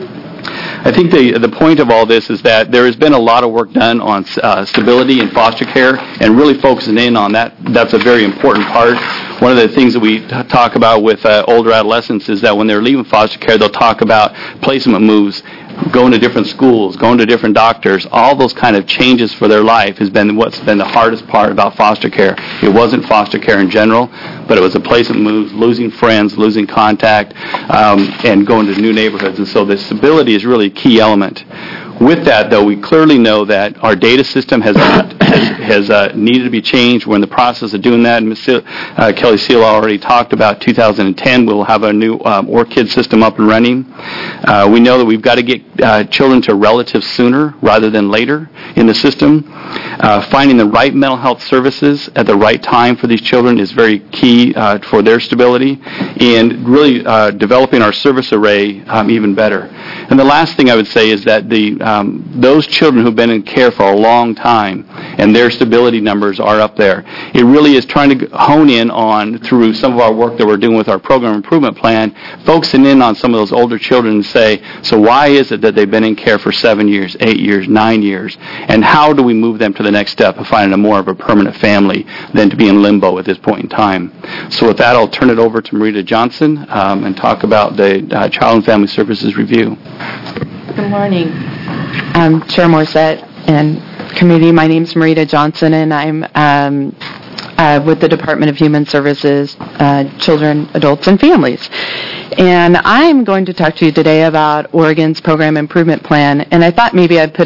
I think the the point of all this is that there has been a lot of work done on uh, stability in foster care, and really focusing in on that. That's a very important part. One of the things that we t- talk about with uh, older adolescents is that when they're leaving foster care, they'll talk about placement moves, going to different schools, going to different doctors. All those kind of changes for their life has been what's been the hardest part about foster care. It wasn't foster care in general, but it was a placement move, losing friends, losing contact, um, and going to new neighborhoods. And so the stability is really a key element. With that, though, we clearly know that our data system has has, has uh, needed to be changed. We're in the process of doing that. And Miz Seal, uh, Kelly Seal already talked about two thousand ten. We'll have a new um, ORCID system up and running. Uh, we know that we've got to get uh, children to relatives sooner rather than later in the system. Uh, finding the right mental health services at the right time for these children is very key uh, for their stability, and really uh, developing our service array um, even better. And the last thing I would say is that the um, those children who've been in care for a long time and their stability numbers are up there, it really is trying to hone in on, through some of our work that we're doing with our program improvement plan, focusing in on some of those older children and say, so why is it that they've been in care for seven years, eight years, nine years, and how do we move them to the next step of finding a more of a permanent family than to be in limbo at this point in time. So with that, I'll turn it over to Marita Johnson um, and talk about the uh, Child and Family Services Review. Good morning, um, Chair Morissette and committee. My name is Marita Johnson, and I'm um, uh, with the Department of Human Services, uh, Children, Adults, and Families. And I'm going to talk to you today about Oregon's Program Improvement Plan, and I thought maybe I'd put it in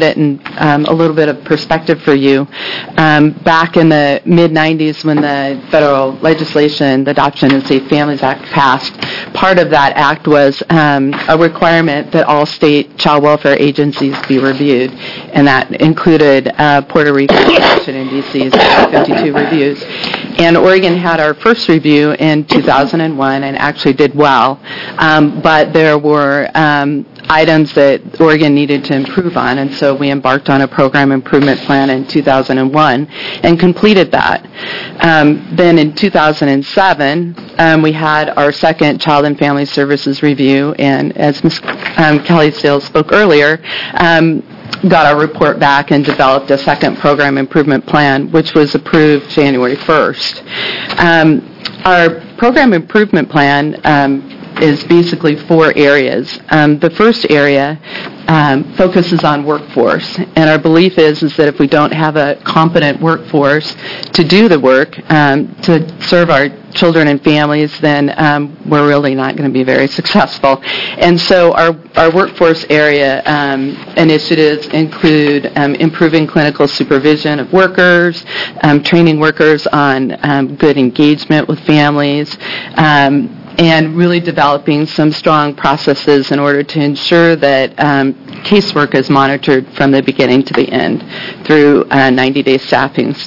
um, a little bit of perspective for you. Um, back in the mid nineties when the federal legislation, the Adoption and Safe Families Act passed, part of that act was um, a requirement that all state child welfare agencies be reviewed, and that included uh, Puerto Rico, Washington, D C's fifty-two reviews. And Oregon had our first review in two thousand one and actually did well, um, but there were um, items that Oregon needed to improve on, and so we embarked on a program improvement plan in two thousand one and completed that. Um, then in two thousand seven, um, we had our second Child and Family Services review, and as Miz Um, Kelly Steele spoke earlier, um, got our report back and developed a second program improvement plan, which was approved January first. Um, our program improvement plan um, is basically four areas. Um, the first area um, focuses on workforce, and our belief is, is that if we don't have a competent workforce to do the work, um, to serve our children and families, then um, we're really not going to be very successful. And so our, our workforce area um, initiatives include um, improving clinical supervision of workers, um, training workers on um, good engagement with families, um, and really developing some strong processes in order to ensure that um, casework is monitored from the beginning to the end through uh, ninety-day staffings.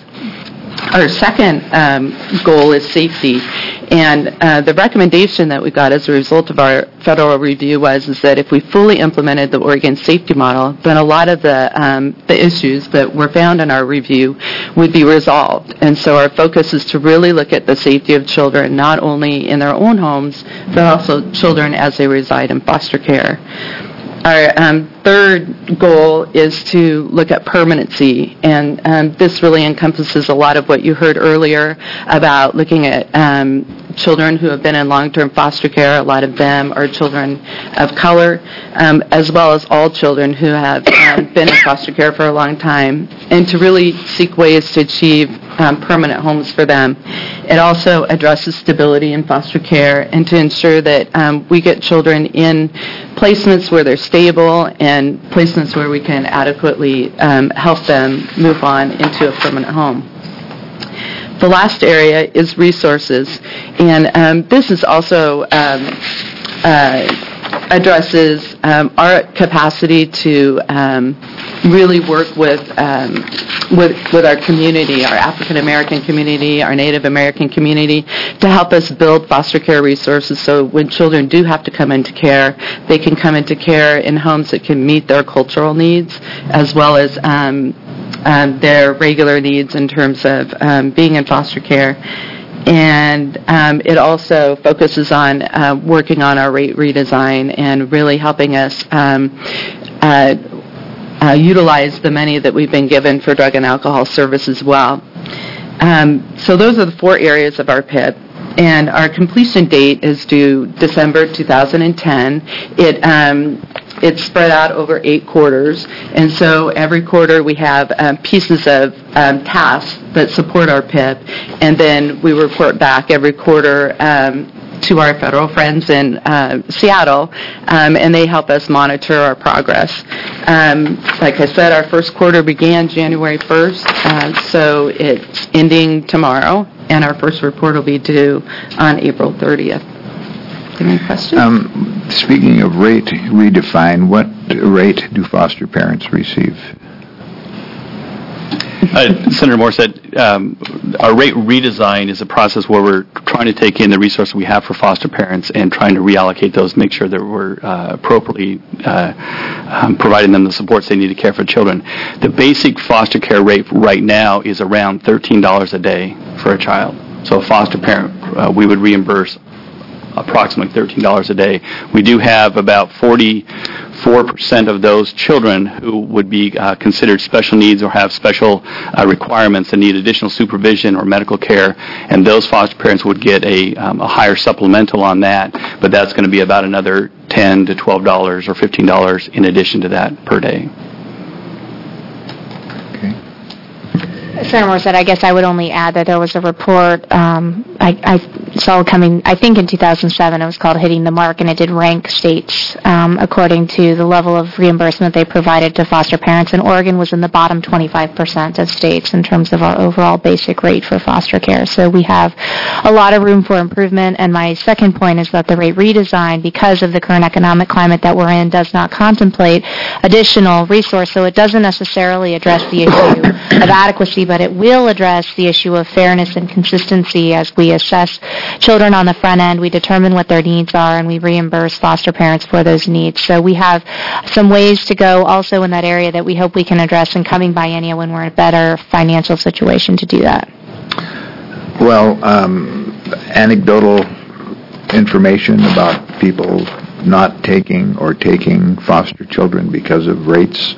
Our second um, goal is safety, and uh, the recommendation that we got as a result of our federal review was is that if we fully implemented the Oregon safety model, then a lot of the um, the issues that were found in our review would be resolved. And so our focus is to really look at the safety of children, not only in their own homes, but also children as they reside in foster care. Our um, third goal is to look at permanency, and um, this really encompasses a lot of what you heard earlier about looking at um, children who have been in long-term foster care. A lot of them are children of color, um, as well as all children who have um, been in foster care for a long time, and to really seek ways to achieve um, permanent homes for them. It also addresses stability in foster care and to ensure that um, we get children in placements where they're stable and placements where we can adequately um, help them move on into a permanent home. The last area is resources, and um, this is also um, uh, addresses um, our capacity to um, really work with, um, with with our community, our African American community, our Native American community, to help us build foster care resources so when children do have to come into care, they can come into care in homes that can meet their cultural needs as well as um, um, their regular needs in terms of um, being in foster care. And um, it also focuses on uh, working on our rate redesign and really helping us um, uh, uh, utilize the money that we've been given for drug and alcohol services well. Um, so those are the four areas of our P I P. And our completion date is due December two thousand ten. It um, it's spread out over eight quarters, and so every quarter we have um, pieces of um, tasks that support our P I P, and then we report back every quarter um, to our federal friends in uh, Seattle, um, and they help us monitor our progress. Um, like I said, our first quarter began January first, uh, so it's ending tomorrow, and our first report will be due on April thirtieth. Any questions? Um, speaking of rate redefine, what rate do foster parents receive? Uh, Senator Moore said um, our rate redesign is a process where we're trying to take in the resources we have for foster parents and trying to reallocate those, make sure that we're uh, appropriately uh, um, providing them the supports they need to care for children. The basic foster care rate right now is around thirteen dollars a day for a child. So a foster parent, uh, we would reimburse approximately thirteen dollars a day. We do have about forty-four percent of those children who would be uh, considered special needs or have special uh, requirements and need additional supervision or medical care, and those foster parents would get a, um, a higher supplemental on that, but that's going to be about another ten to twelve dollars or fifteen dollars in addition to that per day. Okay. Senator Moore said, I guess I would only add that there was a report um, I, I saw coming, I think in two thousand seven, it was called Hitting the Mark, and it did rank states um, according to the level of reimbursement they provided to foster parents, and Oregon was in the bottom twenty-five percent of states in terms of our overall basic rate for foster care. So we have a lot of room for improvement, and my second point is that the rate redesign, because of the current economic climate that we're in, does not contemplate additional resource, so it doesn't necessarily address the issue of adequacy, but it will address the issue of fairness and consistency as we assess children on the front end, we determine what their needs are, and we reimburse foster parents for those needs. So we have some ways to go also in that area that we hope we can address in coming biennial when we're in a better financial situation to do that. Well, um, anecdotal information about people not taking or taking foster children because of rates?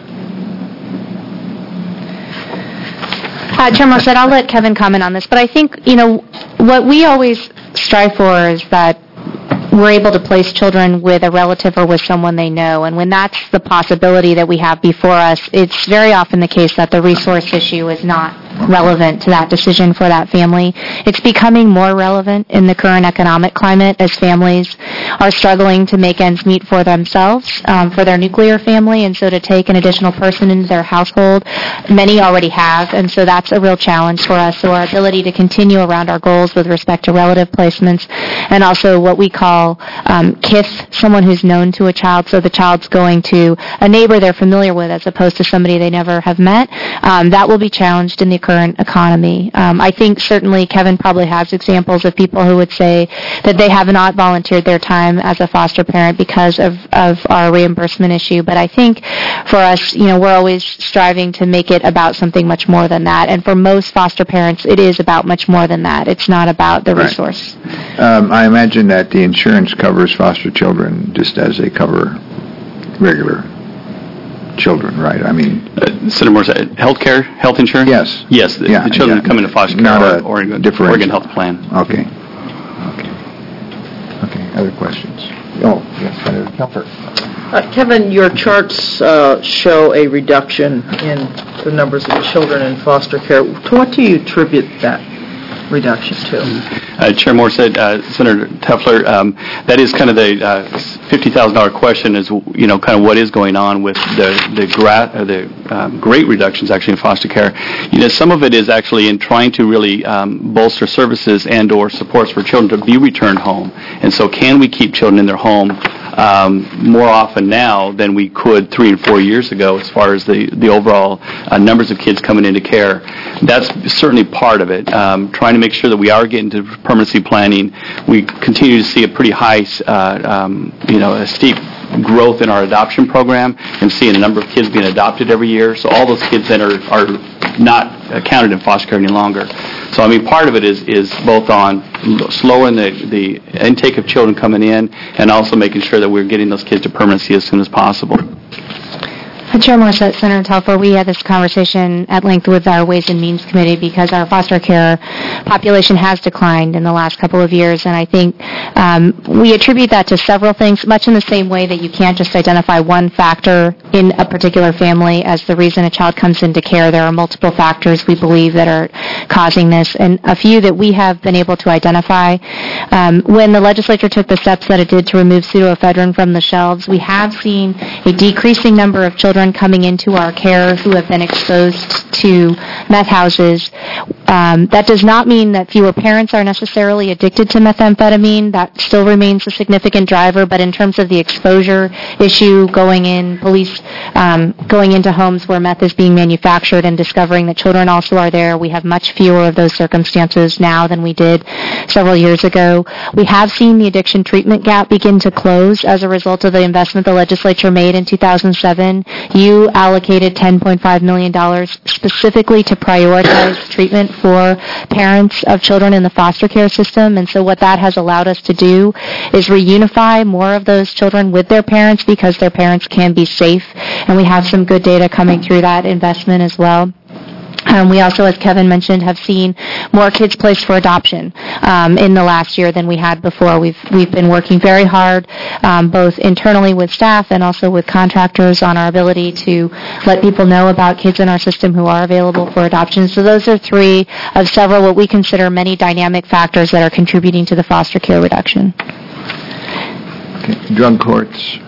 Uh, Chair Moore said, I'll let Kevin comment on this, but I think, you know, what we always strive for is that we're able to place children with a relative or with someone they know, and when that's the possibility that we have before us, it's very often the case that the resource issue is not relevant to that decision for that family. It's becoming more relevant in the current economic climate as families are struggling to make ends meet for themselves, um, for their nuclear family, and so to take an additional person into their household, many already have, and so that's a real challenge for us. So our ability to continue around our goals with respect to relative placements and also what we call um, kith, someone who's known to a child, so the child's going to a neighbor they're familiar with as opposed to somebody they never have met, um, that will be challenged in the current economy. Um, I think certainly Kevin probably has examples of people who would say that they have not volunteered their time as a foster parent because of, of our reimbursement issue, but I think for us, you know, we're always striving to make it about something much more than that, and for most foster parents, it is about much more than that. It's not about the Right. resource. Um, I imagine that the insurance covers foster children just as they cover regular children, right? I mean... Uh, Senator Moore, health care, health insurance? Yes. Yes, the, Yeah, the children yeah. who come into foster care Not are a Oregon, differential. Oregon Health Plan. Okay. Okay. Okay, other questions? Oh, yes, Senator Telfer. Uh, Kevin, your charts uh, show a reduction in the numbers of children in foster care. To what do you attribute that reduction to? Uh, Chair Moore said, uh, Senator Tefler, um, that is kind of the uh, fifty thousand dollars question is, you know, kind of what is going on with the the, gra- uh, the um, great reductions actually in foster care. You know, some of it is actually in trying to really um, bolster services and or supports for children to be returned home. And so can we keep children in their home um, more often now than we could three and four years ago as far as the, the overall uh, numbers of kids coming into care? That's certainly part of it. Um, trying to make sure that we are getting to permanency planning. We continue to see a pretty high, uh, um, you know, a steep growth in our adoption program and seeing a number of kids being adopted every year. So all those kids that are, are not counted in foster care any longer. So, I mean, part of it is, is both on slowing the, the intake of children coming in and also making sure that we're getting those kids to permanency as soon as possible. Chair Moore said, Senator Telfer, we had this conversation at length with our Ways and Means Committee because our foster care population has declined in the last couple of years, and I think um, we attribute that to several things, much in the same way that you can't just identify one factor in a particular family as the reason a child comes into care. There are multiple factors we believe that are causing this, and a few that we have been able to identify. Um, when the legislature took the steps that it did to remove pseudoephedrine from the shelves, we have seen a decreasing number of children coming into our care who have been exposed to meth houses. Um, that does not mean that fewer parents are necessarily addicted to methamphetamine. That still remains a significant driver, but in terms of the exposure issue, going in, police um, going into homes where meth is being manufactured and discovering that children also are there, we have much fewer of those circumstances now than we did several years ago. We have seen the addiction treatment gap begin to close as a result of the investment the legislature made in two thousand seven. You allocated ten point five million dollars specifically to prioritize treatment for parents of children in the foster care system, and so what that has allowed us to do is reunify more of those children with their parents because their parents can be safe, and we have some good data coming through that investment as well. Um, we also, as Kevin mentioned, have seen more kids placed for adoption um, in the last year than we had before. We've we've been working very hard, um, both internally with staff and also with contractors, on our ability to let people know about kids in our system who are available for adoption. So those are three of several what we consider many dynamic factors that are contributing to the foster care reduction. Okay. Drug courts.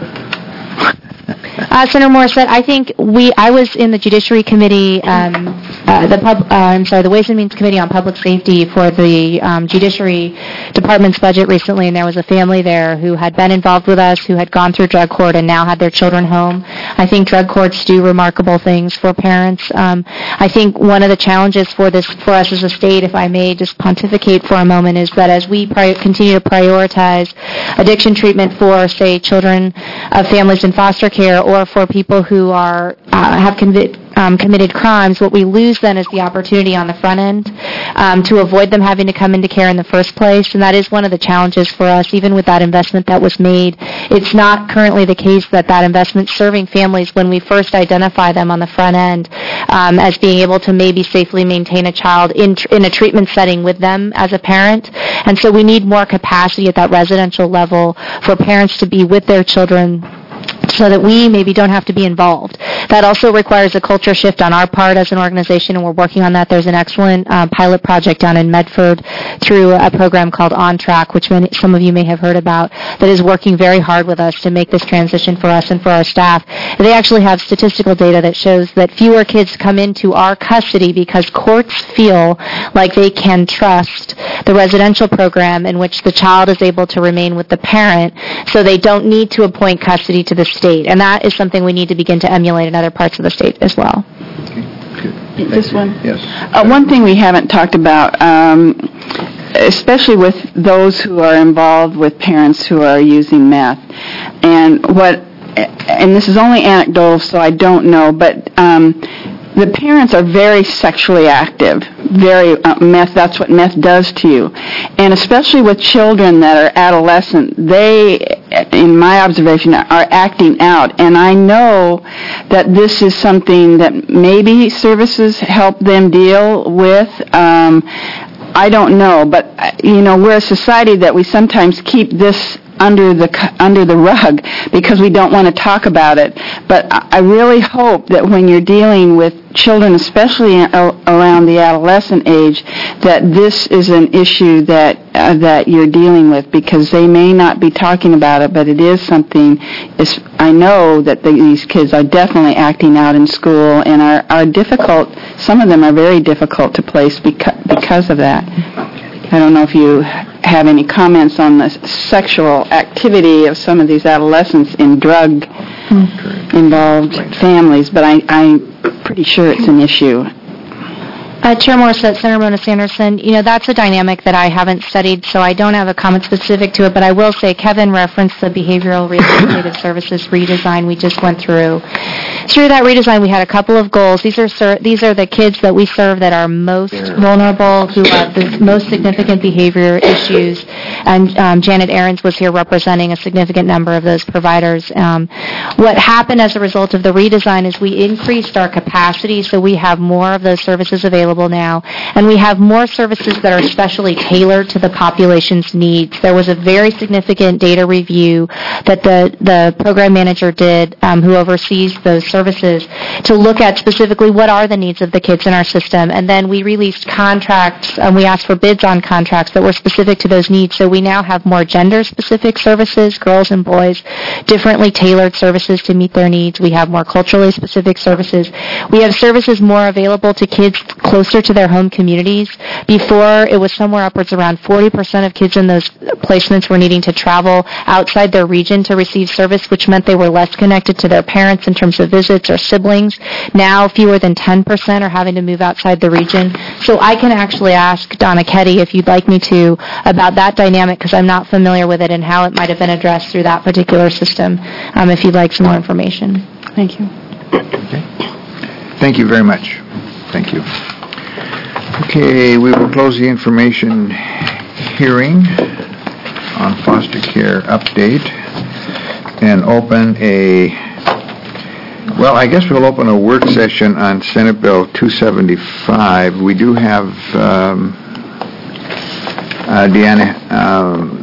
Uh, Senator Morissette, I think we, I was in the Judiciary Committee, um, uh, the pub, uh, I'm sorry, the Ways and Means Committee on Public Safety for the um, Judiciary Department's budget recently, and there was a family there who had been involved with us, who had gone through drug court and now had their children home. I think drug courts do remarkable things for parents. Um, I think one of the challenges for this, for us as a state, if I may just pontificate for a moment, is that as we pri- continue to prioritize addiction treatment for, say, children of families in foster care or for people who are uh, have convi- um, committed crimes, what we lose then is the opportunity on the front end um, to avoid them having to come into care in the first place, and that is one of the challenges for us, even with that investment that was made. It's not currently the case that that investment serving families, when we first identify them on the front end um, as being able to maybe safely maintain a child in, tr- in a treatment setting with them as a parent, and so we need more capacity at that residential level for parents to be with their children so that we maybe don't have to be involved. That also requires a culture shift on our part as an organization, and we're working on that. There's an excellent uh, pilot project down in Medford through a program called On Track, which many, some of you may have heard about, that is working very hard with us to make this transition for us and for our staff. They actually have statistical data that shows that fewer kids come into our custody because courts feel like they can trust the residential program in which the child is able to remain with the parent, so they don't need to appoint custody to the state. And that is something we need to begin to emulate in other parts of the state as well. This one? Yes. Uh, one thing we haven't talked about, um, especially with those who are involved with parents who are using meth, and what, and this is only anecdotal, so I don't know, but um, the parents are very sexually active, very uh, meth, that's what meth does to you. And especially with children that are adolescent, they, in my observation, are acting out. And I know that this is something that maybe services help them deal with. Um, I don't know, but, you know, we're a society that we sometimes keep this under the under the rug because we don't want to talk about it. But I really hope that when you're dealing with children, especially around the adolescent age, that this is an issue that uh, that you're dealing with, because they may not be talking about it, but it is something. Is, I know that the, these kids are definitely acting out in school and are, are difficult. Some of them are very difficult to place because, because of that. I don't know if you have any comments on the sexual activity of some of these adolescents in drug-involved families, but I, I'm pretty sure it's an issue. Uh, Chair Morissette, Senator Mona Sanderson, you know, that's a dynamic that I haven't studied, so I don't have a comment specific to it, but I will say Kevin referenced the behavioral rehabilitative services redesign we just went through. Through that redesign, we had a couple of goals. These are ser- these are the kids that we serve that are most vulnerable, who have the most significant behavior issues, and um, Janet Ahrens was here representing a significant number of those providers. Um, what happened as a result of the redesign is we increased our capacity, so we have more of those services available now, and we have more services that are specially tailored to the population's needs. There was a very significant data review that the, the program manager did, um, who oversees those services, to look at specifically what are the needs of the kids in our system, and then we released contracts, and we asked for bids on contracts that were specific to those needs. So we now have more gender-specific services, girls and boys, differently tailored services to meet their needs. We have more culturally specific services. We have services more available to kids closer to their home communities. Before, it was somewhere upwards around forty percent of kids in those placements were needing to travel outside their region to receive service, which meant they were less connected to their parents in terms of visits or siblings. Now, fewer than ten percent are having to move outside the region. So I can actually ask Donna Ketty, if you'd like me to, about that dynamic, because I'm not familiar with it and how it might have been addressed through that particular system, um, if you'd like some more information. Thank you. Okay. Thank you very much. Thank you. Okay, we will close the information hearing on foster care update and open a Well, I guess we'll open a work session on Senate Bill two seventy-five. We do have um, uh, Deanna um,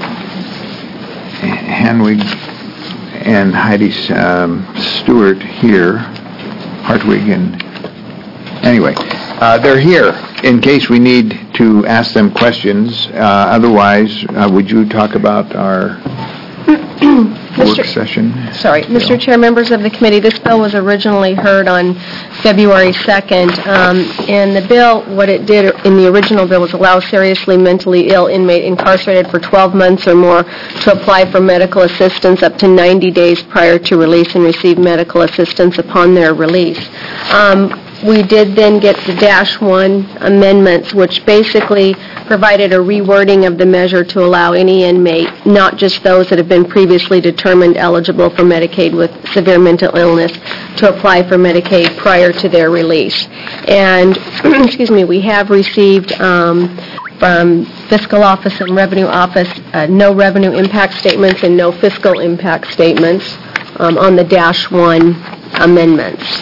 Hanwig and Heidi um, Stewart here, Hartwig and... Anyway, uh, they're here in case we need to ask them questions. Uh, otherwise, uh, would you talk about our work session? Sorry, Mister Chair, members of the committee, this bill was originally heard on February second. Um, and the bill, what it did in the original bill was allow seriously mentally ill inmate incarcerated for twelve months or more to apply for medical assistance up to ninety days prior to release and receive medical assistance upon their release. Um, We did then get the dash one amendments, which basically provided a rewording of the measure to allow any inmate, not just those that have been previously determined eligible for Medicaid with severe mental illness, to apply for Medicaid prior to their release. And, excuse me, we have received um, from Fiscal Office and Revenue Office uh, no revenue impact statements and no fiscal impact statements um, on the dash one amendments.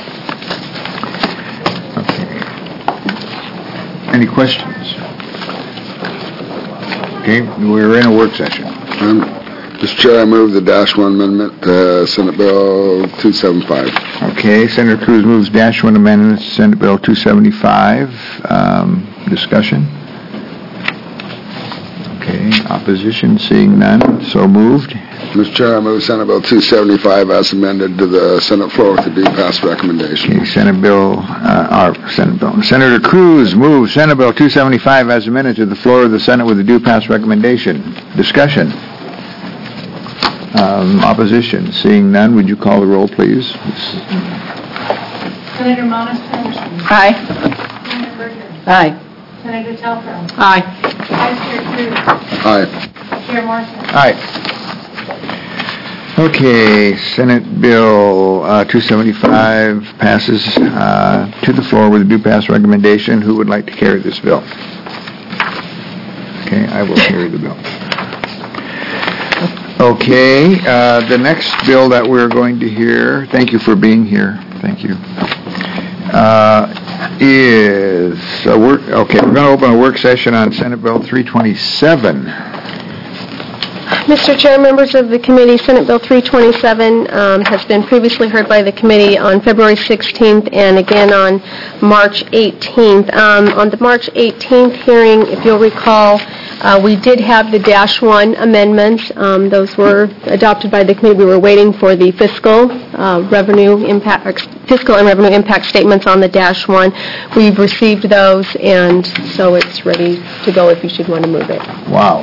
Any questions? Okay, we're in a work session. Um, Mister Chair, I move the dash one amendment to Senate Bill two seventy-five. Okay, Senator Cruz moves dash one amendment to Senate Bill two seventy-five. Um, discussion? Okay, opposition, seeing none, so moved. Mister Chair, I move Senate Bill two seventy-five as amended to the Senate floor with the due pass recommendation. Okay, Senate Bill, uh, our Senate Bill. Senator Cruz moves Senate Bill two seventy-five as amended to the floor of the Senate with the due pass recommendation. Discussion? Um, opposition, seeing none, would you call the roll, please? Senator Mona Sanderson. Aye. Senator Berger. Aye. Senator Telfair. Aye. Vice Chair Cruz. Aye. Chair Morrison. Aye. Okay, Senate Bill uh, two seventy-five passes uh, to the floor with a due pass recommendation. Who would like to carry this bill? Okay, I will carry the bill. Okay, uh, the next bill that we're going to hear, thank you for being here, thank you, uh, is a work, okay, we're going to open a work session on Senate Bill three twenty-seven. Mister Chair, members of the committee, Senate Bill three twenty-seven um, has been previously heard by the committee on February sixteenth and again on March eighteenth. Um, on the March eighteenth hearing, if you'll recall, uh, we did have the dash one amendments. Um, those were adopted by the committee. We were waiting for the fiscal uh, revenue impact, fiscal and revenue impact statements on the dash one. We've received those, and so it's ready to go if you should want to move it. Wow.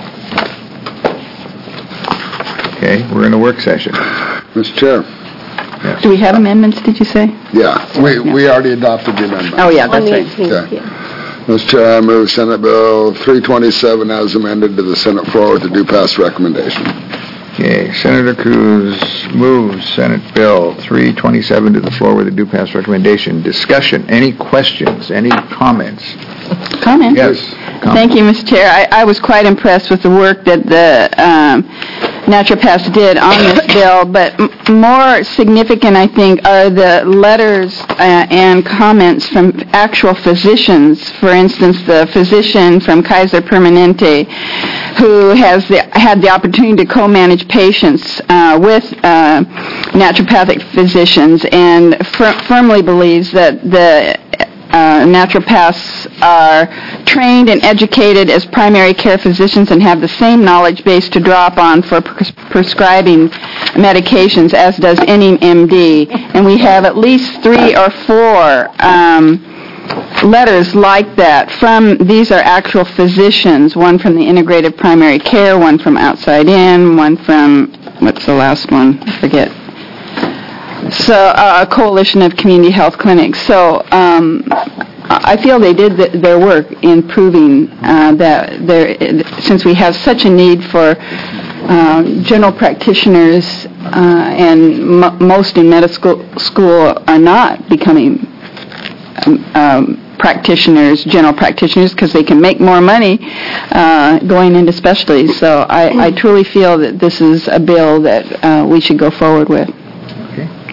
Okay, we're in a work session. Mister Chair. Yes. Do we have amendments, did you say? Yeah, we we already adopted the amendment. Oh, yeah, that's On the right. eighteenth, Okay. yeah. Mister Chair, I move Senate Bill three twenty-seven as amended to the Senate floor with the due pass recommendation. Okay, Senator Cruz moves Senate Bill three twenty-seven to the floor with a due pass recommendation. Discussion, any questions, any comments? Comment? Yes. Thank you, Mister Chair. I, I was quite impressed with the work that the um, naturopaths did on this bill, but m- more significant, I think, are the letters uh, and comments from actual physicians. For instance, the physician from Kaiser Permanente, who has the, had the opportunity to co-manage patients uh, with uh, naturopathic physicians and fir- firmly believes that the Uh, naturopaths are trained and educated as primary care physicians and have the same knowledge base to drop on for pres- prescribing medications as does any M D. And we have at least three or four um, letters like that from, these are actual physicians, one from the integrative primary care, one from outside in, one from, what's the last one? I forget. So, uh, a coalition of community health clinics. So, um, I feel they did th- their work in proving uh, that there, since we have such a need for um, general practitioners, uh, and m- most in medical school are not becoming um, um, practitioners, general practitioners, because they can make more money uh, going into specialties. So, I, I truly feel that this is a bill that uh, we should go forward with.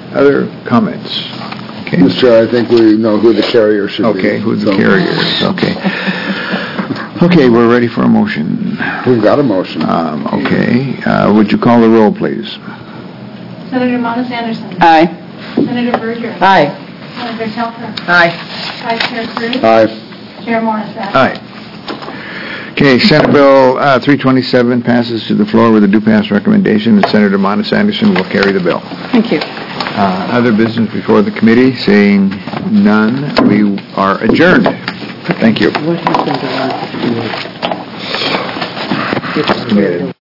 Other comments? Okay. Mister Chair, I think we know who the carrier should be. Okay, who the So- carrier is, okay. Okay, we're ready for a motion. We've got a motion. Um, okay, uh, would you call the roll, please? Senator Thomas Anderson. Aye. Senator Berger. Aye. Senator Telfair. Aye. Vice Chair Cruz. Aye. Chair Morissette. Aye. Okay, Senate Bill uh, three twenty-seven passes to the floor with a do-pass recommendation, and Senator Montes Anderson will carry the bill. Thank you. Uh, Other business before the committee, seeing none, we are adjourned. Thank you. What happened to that?